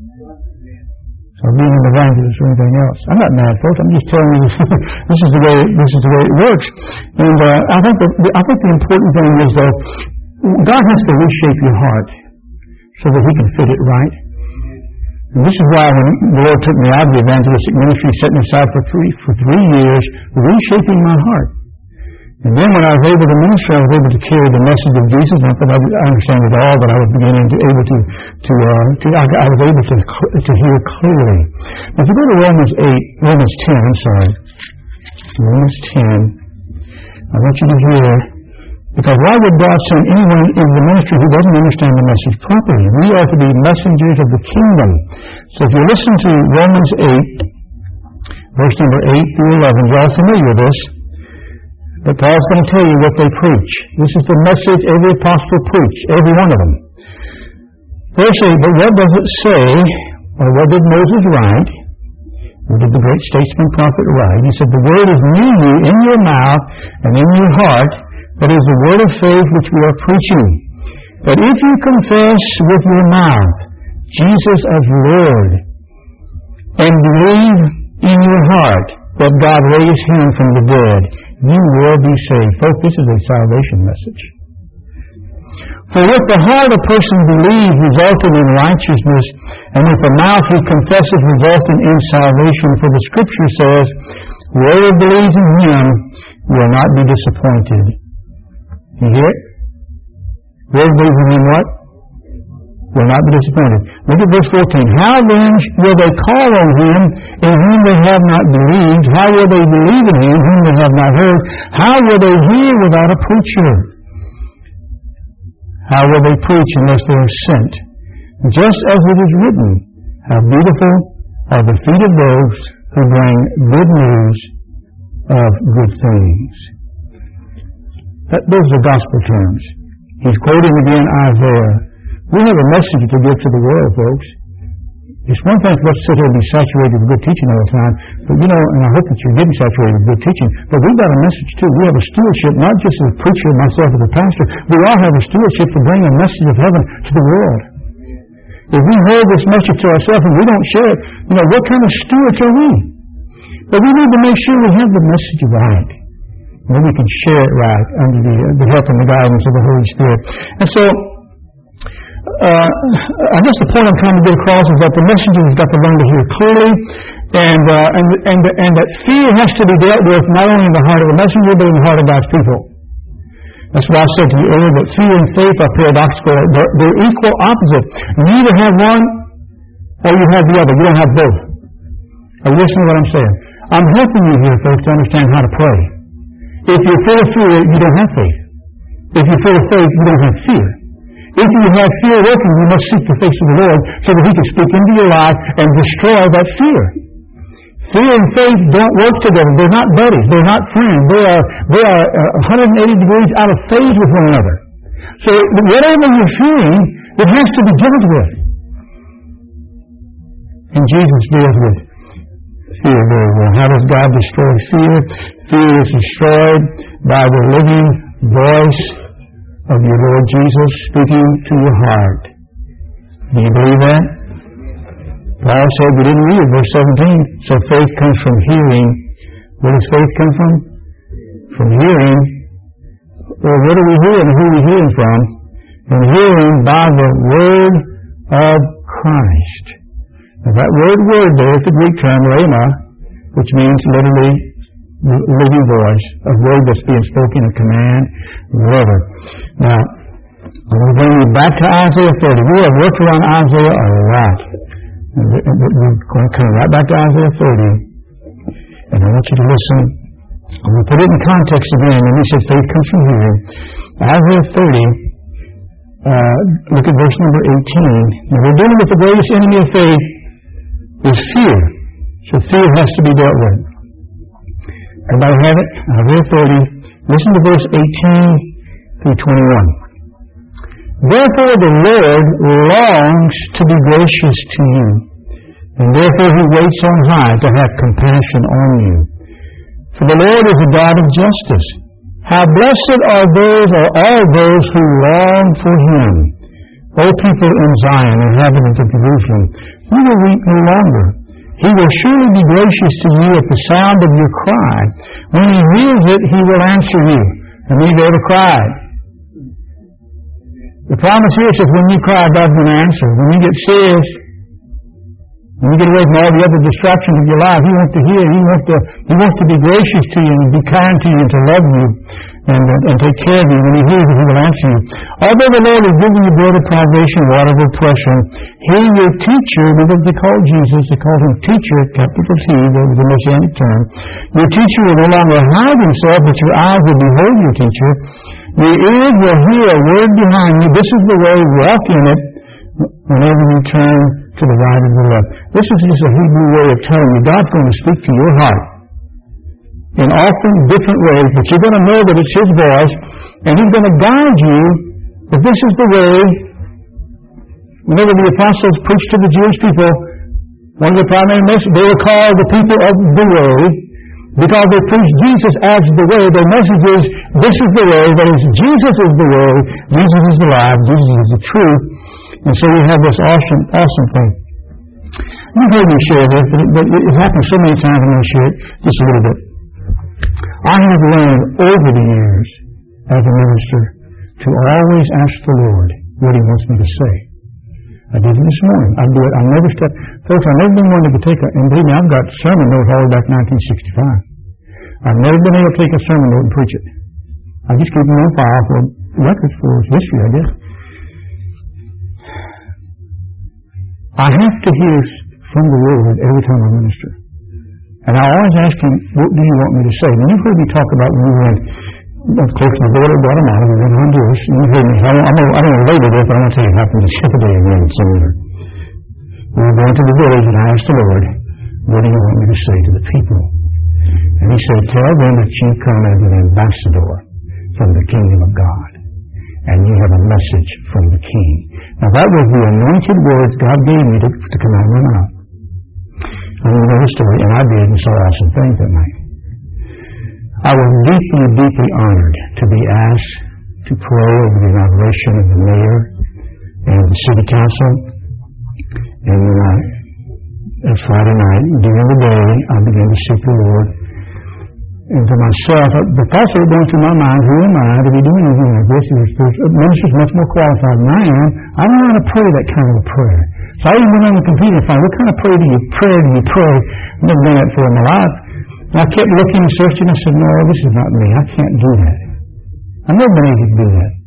or being an evangelist or anything else. I'm not mad, folks. I'm just telling you this, this is the way this is the way it works. And uh, I think the, I think the important thing is though, God has to reshape your heart so that He can fit it right. And this is why when the Lord took me out of the evangelistic ministry, set me aside for three for three years, reshaping my heart. And then when I was able to minister, I was able to carry the message of Jesus. Not that I understand it all, but I was beginning to able to to, uh, to I, I was able to to hear clearly. Now, if you go to Romans eight, Romans ten, I'm sorry, Romans ten, I want you to hear. Because why would God send anyone in the ministry who doesn't understand the message properly? We are to be messengers of the kingdom. So if you listen to Romans eight, verse number eight through eleven, you're all familiar with this. But Paul's going to tell you what they preach. This is the message every apostle preached, every one of them. Verse eight, but what does it say, or what did Moses write? What did the great statesman prophet write? He said, the word is near you, in your mouth, and in your heart. That is the word of faith which we are preaching. That if you confess with your mouth Jesus as Lord, and believe in your heart that God raised Him from the dead, you will be saved. Folks, this is a salvation message. For with the heart a person believes, resulting in righteousness, and with the mouth he confesses, resulting in salvation. For the Scripture says, whoever believes in Him will not be disappointed. You hear it? Whoever believes in Him what? Will not be disappointed. Look at verse fourteen. How then will they call on Him in whom they have not believed? How will they believe in Him whom they have not heard? How will they hear without a preacher? How will they preach unless they are sent? Just as it is written, how beautiful are the feet of those who bring good news of good things. That, those are gospel terms. He's quoting again Isaiah. We have a message to give to the world, folks. It's one thing for us to sit here and be saturated with good teaching all the time, but you know, and I hope that you're getting saturated with good teaching, but we've got a message too. We have a stewardship, not just as a preacher, myself as a pastor, we all have a stewardship to bring a message of heaven to the world. If we hold this message to ourselves and we don't share it, you know, what kind of stewards are we? But we need to make sure we have the message right. And we can share it right under the, the help and the guidance of the Holy Spirit. And so, uh, I guess the point I'm trying to get across is that the messenger has got to learn to hear clearly, and, uh, and, and, and that fear has to be dealt with not only in the heart of the messenger, but in the heart of God's people. That's why I said to you earlier that fear and faith are paradoxical. They're, they're equal opposite. You either have one or you have the other. You don't have both. Are you listening to what I'm saying? I'm helping you here, folks, to understand how to pray. If you're full of fear, you don't have faith. If you're full of faith, you don't have fear. If you have fear working, you must seek the face of the Lord so that He can speak into your life and destroy that fear. Fear and faith don't work together. They're not buddies. They're not friends. They are, they are one hundred eighty degrees out of phase with one another. So whatever you're fearing, it has to be dealt with. And Jesus deals with fear very well. How does God destroy fear? Fear is destroyed by the living voice of your Lord Jesus speaking to your heart. Do you believe that? Paul said, we didn't read it, verse seventeen. So faith comes from hearing. Where does faith come from? From hearing. Well, what are we hearing? Who are we hearing from? And hearing by the word of Christ. Now that word word there is the Greek term rhema, which means literally living voice, a word that's being spoken, a command, whatever. Now, I'm going to bring you back to Isaiah thirty. We have worked around Isaiah a lot. We're going to come right back to Isaiah thirty. And I want you to listen. I'm going to put it in context again. And we said faith comes from hearing. Isaiah thirty, uh, look at verse number eighteen. Now we're dealing with the greatest enemy of faith is fear. So fear has to be dealt with. Everybody have it? Isaiah thirty. Listen to verse eighteen through twenty-one. Therefore the Lord longs to be gracious to you, and therefore He waits on high to have compassion on you. For the Lord is a God of justice. How blessed are those, or all those who long for Him. O people in Zion, inhabitants of Jerusalem, you will weep no longer. He will surely be gracious to you at the sound of your cry. When He hears it, He will answer you. And we've ever cried. The promise here says when you cry, God's going to answer. When you get serious, when you get away from all the other distractions of your life, He wants to hear. He wants to, He wants to be gracious to you and be kind to you and to love you and, uh, and take care of you. When He hears it, He will answer you. Although the Lord is giving you bread of privation, water of oppression, He, your teacher, because they called Jesus, they called Him teacher, capital T, that was a messianic term. Your teacher will no longer hide Himself, but your eyes will behold your teacher. Your ears will hear a word behind you. This is the way, walk in it, whenever you turn to the right and the left. This is just a Hebrew way of telling you God's going to speak to your heart in often different ways, but you're going to know that it's His voice, and He's going to guide you that this is the way. Whenever the apostles preached to the Jewish people, one of the primary messages, they were called the people of the way, because they preached Jesus as the way. Their message is, this is the way, that is, Jesus is the way, Jesus is the life, Jesus is the truth. And so we have this awesome, awesome thing. You've heard me share this, but it, but it happens so many times, I'm going to share it just a little bit. I have learned over the years as a minister to always ask the Lord what He wants me to say. I did it this morning. I do it. I never step. Folks, I've never been one to take a, and believe me, I've got sermon notes all the way back to nineteen sixty-five. I've never been able to take a sermon note and preach it. I just keep them on file for records for history, I guess. I have to hear from the Lord every time I minister. And I always ask Him, what do you want me to say? When you've heard me talk about when we went, of course, the border of Guatemala, we went to Honduras, and you've heard me, I don't, I don't, I don't want to label this, but I want to tell you it happened the second day again in Senator. We were going to the village, and I asked the Lord, what do you want me to say to the people? And He said, tell them that you come as an ambassador from the kingdom of God, and you have a message from the King. Now that was the anointed words God gave me to, to come out of my mouth. I don't know the story, and I did and saw awesome things that night. I was deeply, deeply honored to be asked to pray over the inauguration of the mayor and the city council. And then I, that Friday night, during the day, I began to seek the Lord. And to myself, the thoughts that were going through my mind, who am I to be doing anything like this? There's ministers much more qualified than I am. I don't know how to pray that kind of a prayer. So I even went on the computer and found, what kind of prayer do you pray? Do you pray? I've never done that before in my life. And I kept looking and searching. I said, no, this is not me. I can't do that. I've never been able to do that.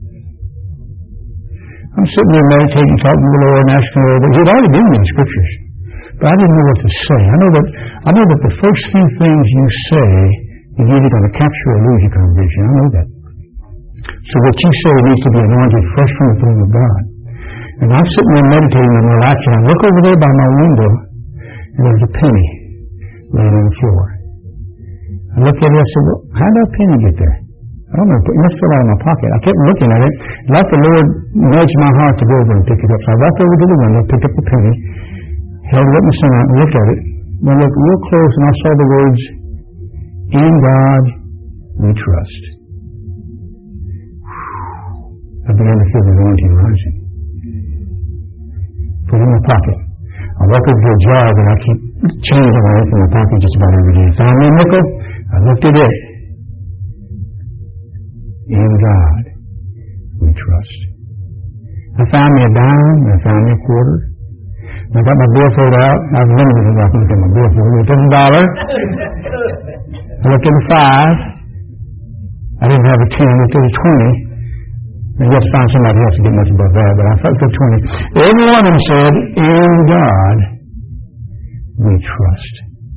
I'm sitting there meditating, talking to the Lord and asking the Lord. He had already given me the scriptures. But I didn't know what to say. I know that, I know that the first few things you say, you're either going to capture or lose your congregation. I know that. So what you say needs to be anointed fresh from the throne of God. And I'm sitting there meditating and relaxing. I look over there by my window, and there's a penny laying on the floor. I looked at it and I said, well, how did that penny get there? I don't know. It must fell out of my pocket. I kept looking at it. Like the Lord nudged my heart to go over and pick it up. So I walked over to the window, picked up the penny, held it up my son out and looked at it. And I looked real close and I saw the words, in God we trust. I began to feel the anointing rising. Put it in my pocket. I walk over to a jog and I keep changing my life in my pocket just about every day. Found me a nickel. I looked at it. In God we trust. I found me a dime and I found me a quarter. And I got my billfold out. I was limited if I could look at my billfold. It was a dollar. I looked at a five. I didn't have a ten. I looked at a twenty. And you have to find somebody else to get much above that, but I felt good twenty. Every one of them said, in God we trust.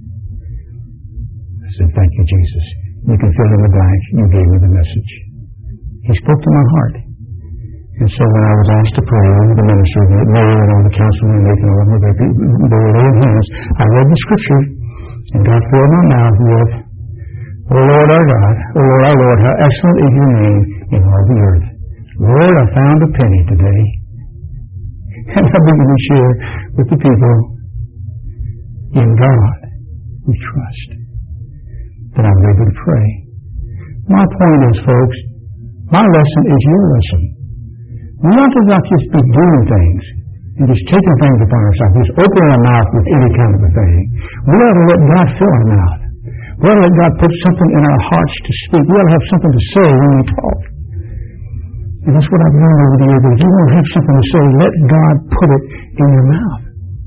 I said, thank you, Jesus. You can fill in the blank. You gave me the message. He spoke to my heart. And so when I was asked to pray over the minister, the mayor and all the councilmen and Nathan, all of them, they were laying hands. I read the scripture, and God filled my mouth with, O Lord our God, O Lord our Lord, how excellent is your name in all the earth. Lord, I found a penny today. And I begin to share with the people, in God we trust, that I'm able to pray. My point is, folks, my lesson is your lesson. We ought to not just be doing things and just taking things upon ourselves, just opening our mouth with any kind of a thing. We ought to let God fill our mouth. We ought to let God put something in our hearts to speak. We ought to have something to say when we talk. And that's what I've learned over the years. If you want to have something to say, let God put it in your mouth.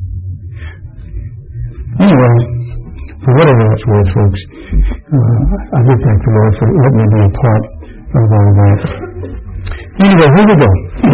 Anyway, for whatever it's worth, folks, uh, I do thank the Lord for letting me be a part of all of that. Anyway, here we go.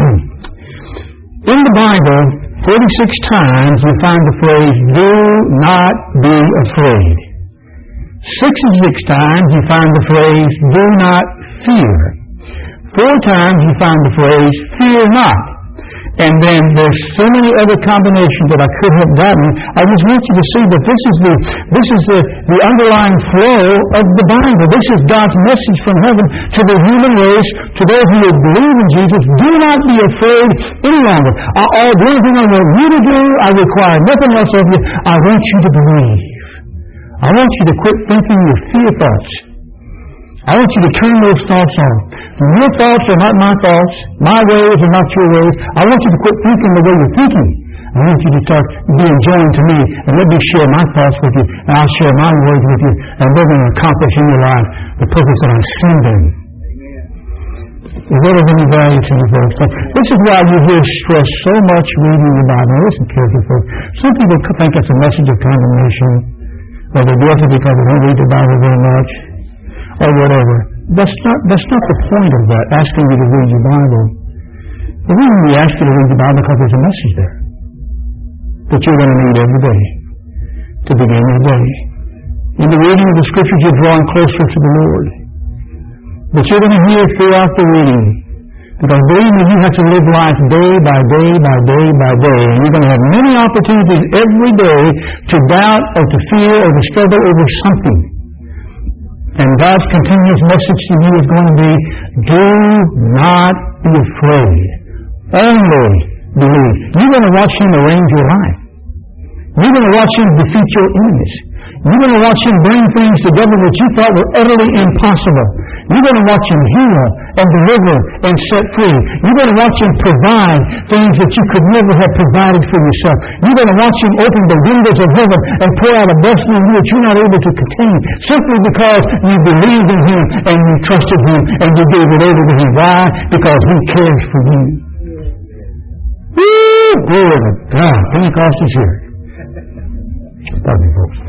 In the Bible, forty-six times you find the phrase, do not be afraid. sixty-six times you find the phrase, do not fear. Four times you find the phrase, fear not. And then there's so many other combinations that I could have gotten. I just want you to see that this is the this is the, the underlying flow of the Bible. This is God's message from heaven to the human race, to those who would believe in Jesus. Do not be afraid any longer. I, all, the only thing I want you to do, I require nothing else of you. I want you to believe. I want you to quit thinking your fear thoughts. I want you to turn those thoughts on. Your thoughts are not my thoughts. My ways are not your ways. I want you to quit thinking the way you're thinking. I want you to start being joined to me and let me share my thoughts with you, and I'll share my words with you, and we're going to accomplish in your life the purpose that I'm sending. Is that of any value to you folks? This is why you hear stress so much reading the Bible. Listen carefully, folks. Some people think it's a message of condemnation, or they're guilty because they don't read the Bible very much, or whatever. That's not that's not the point of that, asking you to read your Bible. The reason we ask you to read the Bible because there's a message there that you're going to need every day to begin your day. In the reading of the Scriptures, you're drawing closer to the Lord. But you're going to hear throughout the reading, because believe me, you have to live life day by day by day by day, and you're going to have many opportunities every day to doubt or to fear or to struggle over something. And God's continuous message to you is going to be, do not be afraid. Only believe. You're going to watch Him arrange your life. You're going to watch Him defeat your enemies. You're going to watch Him bring things together that you thought were utterly impossible. You're going to watch Him heal and deliver and set free. You're going to watch Him provide things that you could never have provided for yourself. You're going to watch Him open the windows of heaven and pour out a blessing on you that you're not able to contain, simply because you believed in Him and you trusted Him and you gave it over to Him. Why? Because He cares for you. Woo! Glory to God. Pentecost is here. Pardon me, folks.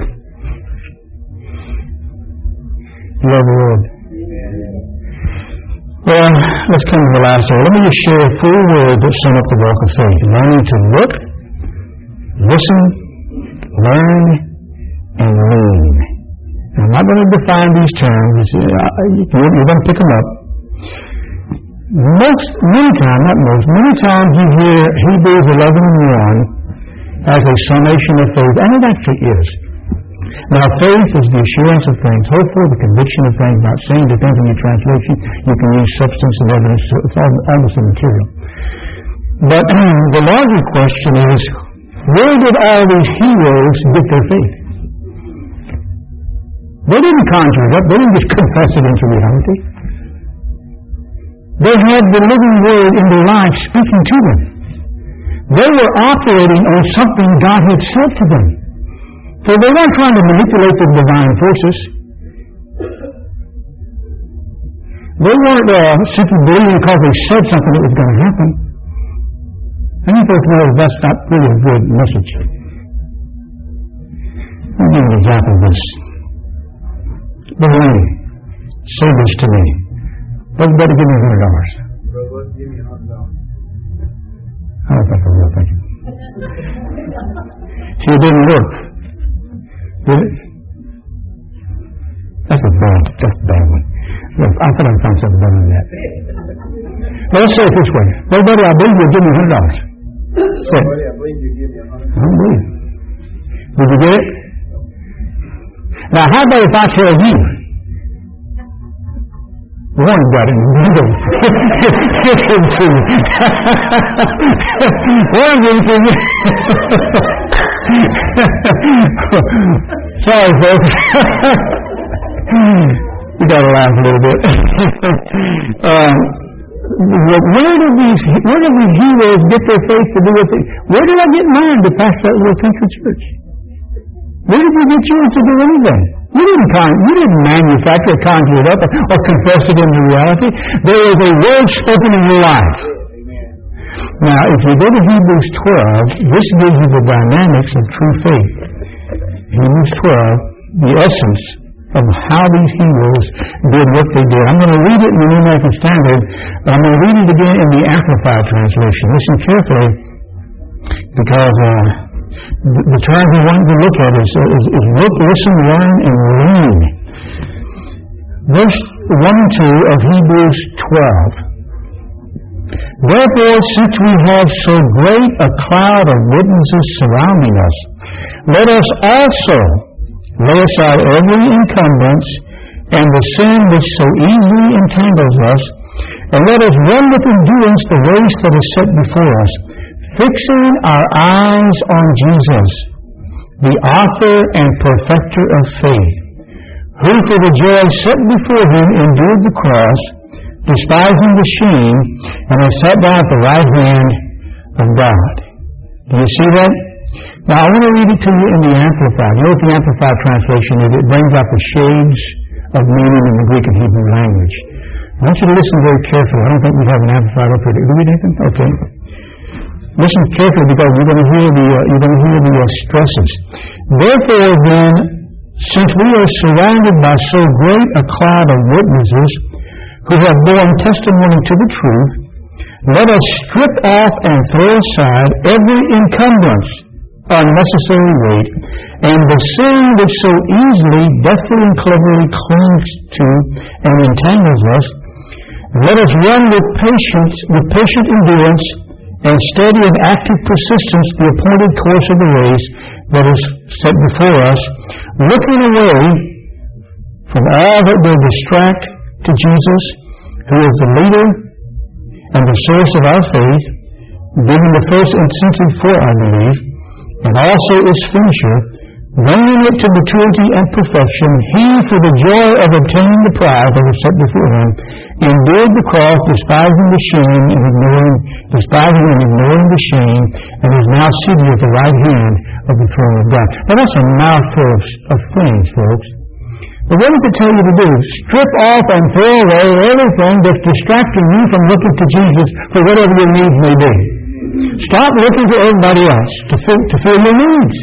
Love the Lord. Well, let's come to the last one. Let me just share four words that sum up the walk of faith. Learning to look, listen, learn, and lean. I'm not going to define these terms. You're going to pick them up. Most, many times, not most, many times you hear Hebrews eleven and one as a summation of faith, and it actually is. Now, faith is the assurance of things hoped for, the conviction of things not seen. Depends on your translation. You can use substance and evidence. It's almost immaterial. But the larger question is, where did all these heroes get their faith? They didn't conjure it up. They didn't just confess it into reality. They had the living Word in their life speaking to them. They were operating on something God had said to them. So they weren't trying to manipulate the divine forces. They weren't uh, simply believing because they said something that was going to happen. And you folks know that's not really a good message. I'll give you an example of this. Brother Randy, say this to me. Brother, better give me a hundred dollars. Brother, give me a hundred dollars. I don't think I will, thank you. See, it didn't work. Did it? That's a bad, that's a bad one. Look, I thought I'd find something better than that. Well, let's say it this way. Well, buddy, I believe you'll give me a hundred dollars. Say it. Buddy, I believe you'll give me a hundred I don't believe it. Did you get it? Now, how about if I tell you Warren got it in the middle. Give him to me. Warren gave it to me. Sorry, folks. We got to laugh a little bit. uh, where did these Where did these heroes get their faith to do what they? Where did I get mine to pastor that little country church? Where did you get yours to do anything? You didn't con- you didn't manufacture, conjure it up, or, or confess it into reality. There is a word spoken in your life. Now, if you go to Hebrews twelve, this gives you the dynamics of true faith. Hebrews twelve, the essence of how these heroes did what they did. I'm going to read it in the New American Standard, but I'm going to read it again in the Amplified translation. Listen carefully, because uh, the, the term we want to look at is, is, is look, listen, learn, and lean. Verse one and two of Hebrews twelve. Therefore, since we have so great a cloud of witnesses surrounding us, let us also lay aside every encumbrance and the sin which so easily entangles us, and let us run with endurance the race that is set before us, fixing our eyes on Jesus, the author and perfecter of faith, who for the joy set before him endured the cross, despising the shame, and has sat down at the right hand of God. Do you see that? Now, I want to read it to you in the Amplified. You know what the Amplified translation is? It brings out the shades of meaning in the Greek and Hebrew language. I want you to listen very carefully. I don't think we have an Amplified up here. Do we, Nathan? Okay. Listen carefully, because you're going to hear the uh, you're going to hear the uh, stresses. Therefore, then, since we are surrounded by so great a cloud of witnesses who have borne testimony to the truth, let us strip off and throw aside every encumbrance, unnecessary weight, and the sin which so easily, deftly and cleverly clings to and entangles us. Let us run with patience, with patient endurance, and steady and active persistence the appointed course of the race that is set before us, looking away from all that will distract to Jesus, who is the leader and the source of our faith, being the first incentive for our belief, and also its finisher, bringing it to maturity and perfection. He, for the joy of obtaining the prize that was set before him, endured the cross, despising the shame and ignoring, despising and ignoring the shame, and is now seated at the right hand of the throne of God. Now that's a mouthful of, of things, folks. But what does it tell you to do? Strip off and throw away everything that's distracting you from looking to Jesus for whatever your needs may be. Stop looking to everybody else to fill, to fill your needs.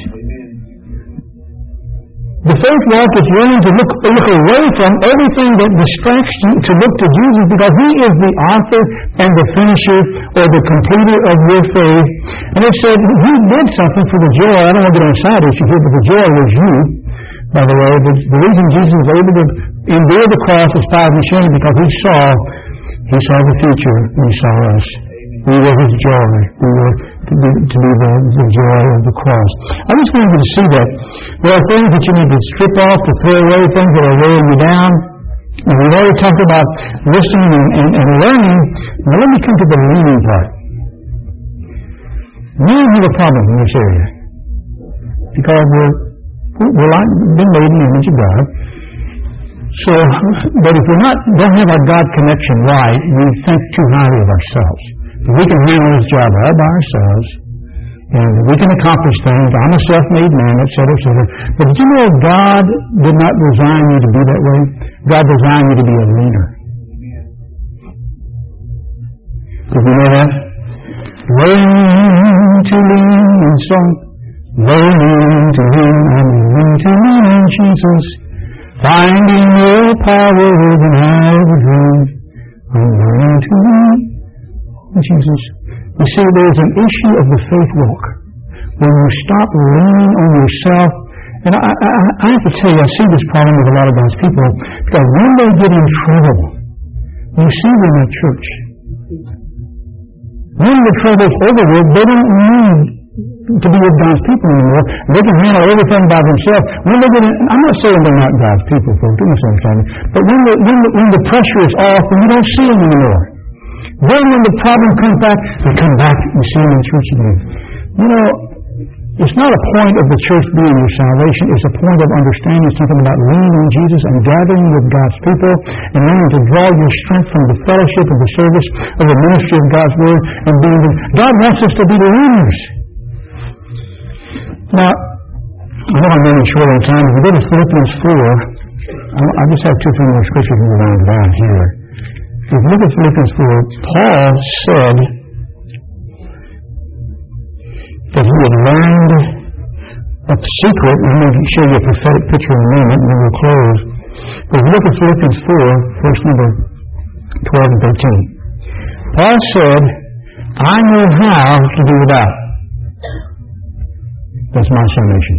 The faith walk is learning to look, look away from everything that distracts you to look to Jesus, because He is the author and the finisher or the completer of your faith. And it said He did something for the joy. I don't want to get on a side issue here, but the joy was you, by the way. The, the reason Jesus was able to endure the cross, despising shame, because He saw, He saw the future and He saw us. We were His joy. We were to be, to be the, the joy of the cross. I just wanted you to see that there are things that you need to strip off, to throw away, things that are weighing you down. And we've already talked about listening and, and, and learning. Now let me come to the learning part. Men have a problem in this area, because we're, we're like being made in the image of God. So, but if we're not, don't have our God connection right, we think too highly of ourselves. We can handle this job all by ourselves, and we can accomplish things. I'm a self-made man, et cetera, et cetera. But did you know God did not design you to be that way? God designed you to be a leader. Did you know that? Learn to lean in song, learn to lean and learn to lean in Jesus, finding your power when I would dream. I'm learning to lean. Jesus. You see, there's an issue of the faith walk. When you stop leaning on yourself, and I, I, I have to tell you, I see this problem with a lot of God's people, because when they get in trouble, you see them at church. When the trouble's over with, they don't need to be with God's people anymore. They can handle everything by themselves. When they get in, I'm not saying they're not God's people, folks. Don't misunderstand me. But when the, when the, when the pressure is off, when you don't see them anymore, then when the problem comes back, they come back and see them in church again. You know, it's not a point of the church being your salvation. It's a point of understanding something about leaning on Jesus and gathering with God's people and learning to draw your strength from the fellowship of the service of the ministry of God's Word and being the, God wants us to be the leaders. Now, I know I'm running short on time. If we go to Philippians four, I just have two, three more scriptures to round it out here. If you look at Philippians four, Paul said that he had learned a secret. I'm going to show you a prophetic picture in a moment, and then we'll close. But if you look at Philippians four, verse number twelve and thirteen. Paul said, I know how to do without. That's my summation.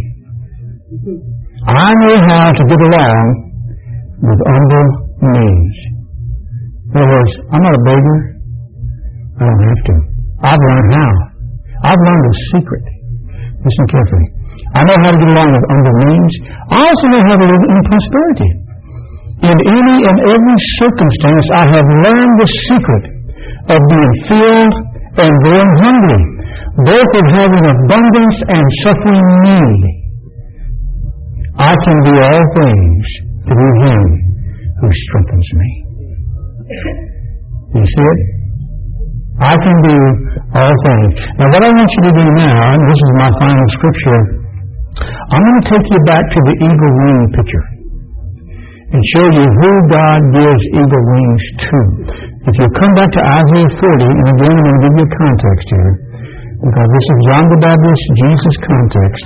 I know how to get along with humble means. In other words, I'm not a beggar. I don't have to. I've learned how. I've learned a secret. Listen carefully. I know how to get along with humble means. I also know how to live in prosperity. In any and every circumstance, I have learned the secret of being filled and going hungry, both of having abundance and suffering need. I can do all things through Him who strengthens me. Do you see it? I can do all things. Now what I want you to do now, and this is my final scripture, I'm going to take you back to the eagle wing picture and show you who God gives eagle wings to. If you'll come back to Isaiah forty, and again I'm going to give you a context here, because this is John the Baptist, Jesus' context.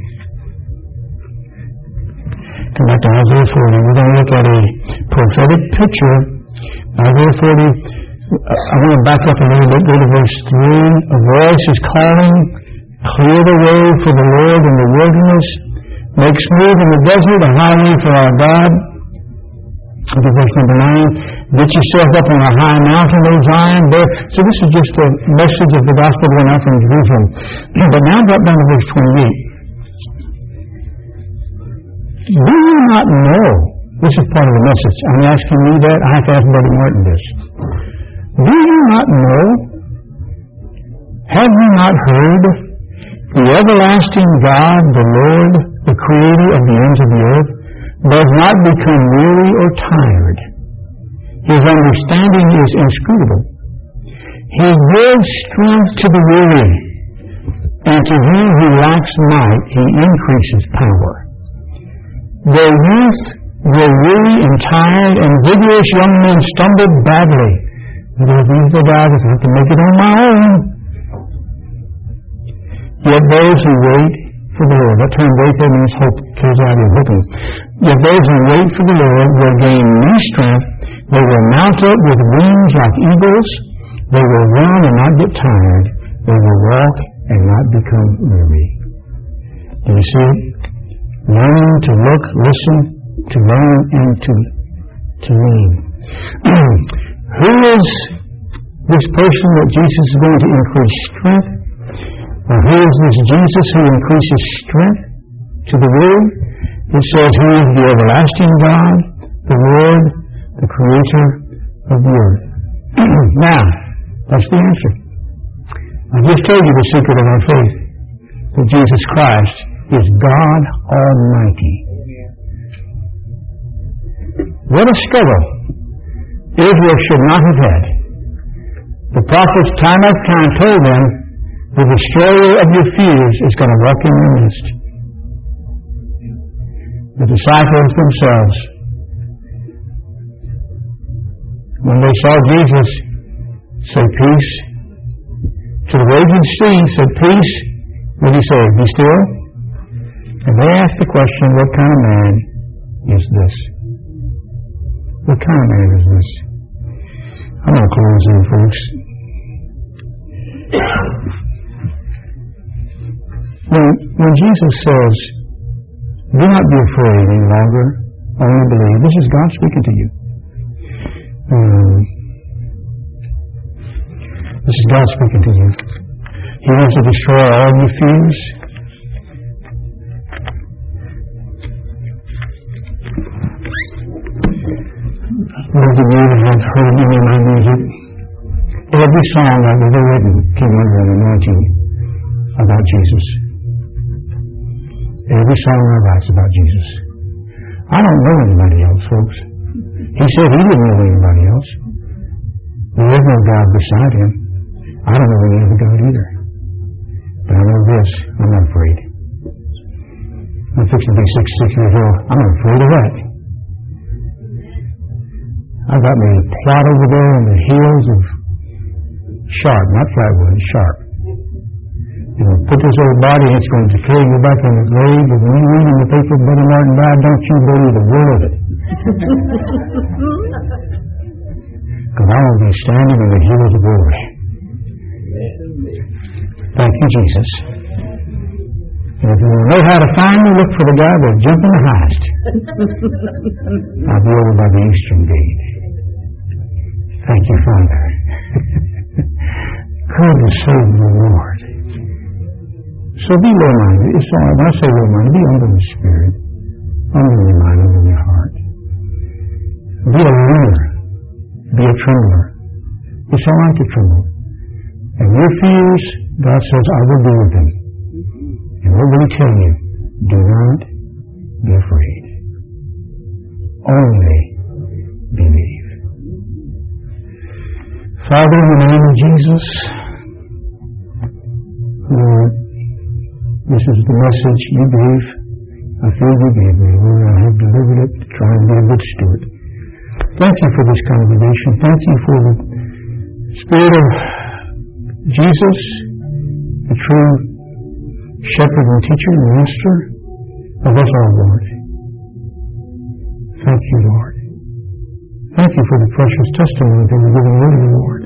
Come back to Isaiah forty. We're going to look at a prophetic picture. Isaiah forty. I want to back up a little bit, go to verse three. A voice is calling, clear the way for the Lord in the wilderness, make smooth in the desert a highway for our God. Look at verse number nine. Get yourself up on a high mountain, O Zion. There. So this is just a message of the gospel going out from Jerusalem. But now drop down to verse twenty-eight. Do you not know? This is part of the message. I'm asking you that. I have to ask Brother Martin this. Do you not know? Have you not heard? The everlasting God, the Lord, the Creator of the ends of the earth, does not become weary or tired. His understanding is inscrutable. He gives strength to the weary, and to him who lacks might, He increases power. Their youth were weary and tired, and vigorous young men stumbled badly. These are the guys that have to make it on my own. Yet those who wait for the Lord, that term wait there means hope, carries out in hoping. Yet those who wait for the Lord will gain new strength. They will mount up with wings like eagles. They will run and not get tired. They will walk and not become weary. Do you see it? Learning to look, listen, to learn, and to, to lean. Who is this person that Jesus is going to increase strength? Or who is this Jesus who increases strength to the weary? It says He is the everlasting God, the Lord, the Creator of the earth. Now, that's the answer. I just told you the secret of our faith, that Jesus Christ is God Almighty. What a struggle Israel should not have had. The prophets time after time told them, the destroyer of your fears is going to walk in your midst. The disciples themselves, when they saw Jesus say peace to the raging sea, said peace, what did He say? Be still. And they asked the question, what kind of man is this? What kind of man is this? I'm going to close here, folks. When, when Jesus says, do not be afraid any longer, only believe, this is God speaking to you. Um, this is God speaking to you. He wants to destroy all your fears. Those of you that have heard any of my music, every song I've ever written came under an anointing about Jesus. Every song I write's about Jesus. I don't know anybody else, folks. He said he didn't know anybody else. There is no God beside him. I don't know any other God either. But I know this, I'm not afraid. I'm fixing to be sixty-six years old. I'm not afraid of that. I've got me a plot over there in the hills of sharp, not flatwood, sharp. You know, put this old body, it's going to carry you back in the grave, but when you read in the paper Brother Martin died, don't you believe a word of it. Because I will be standing in the hills of glory. Thank you, Jesus. And if you know how to find me, look for the guy that jumped in the highest. I'll be over by the eastern gate. Thank you, Father. Good to serve the Lord. So be low-minded. It's all right. When I say low-minded, be humble in the spirit. Humble in your mind, humble in your heart. Be a learner. Be a trembler. It's all right to tremble. And your fears, God says, I will be with them. And what will He tell you? Do not be afraid. Only believe. Father, in the name of Jesus, Lord, this is the message you gave. I feel you gave me. Lord, I have delivered it to try and be a good steward. Thank you for this congregation. Thank you for the Spirit of Jesus, the true shepherd and teacher and master of us all, Lord. Thank you, Lord. Thank you for the precious testimony that we're giving earlier, Lord.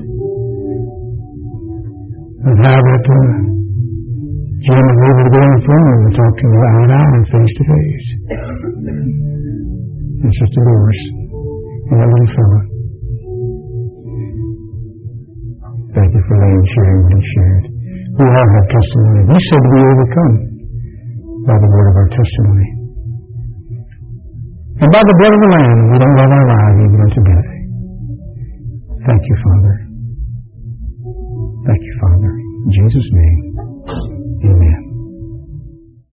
And how that uh, Jim was able to go on the phone and talk to you eye to eye and face to face. And Sister Doris and that little fella. Thank you for letting him share what he shared. We all have testimony. You said we overcome by the word of our testimony. And by the blood of the Lamb, we don't love our lives even unto death. Thank you, Father. Thank you, Father. In Jesus' name.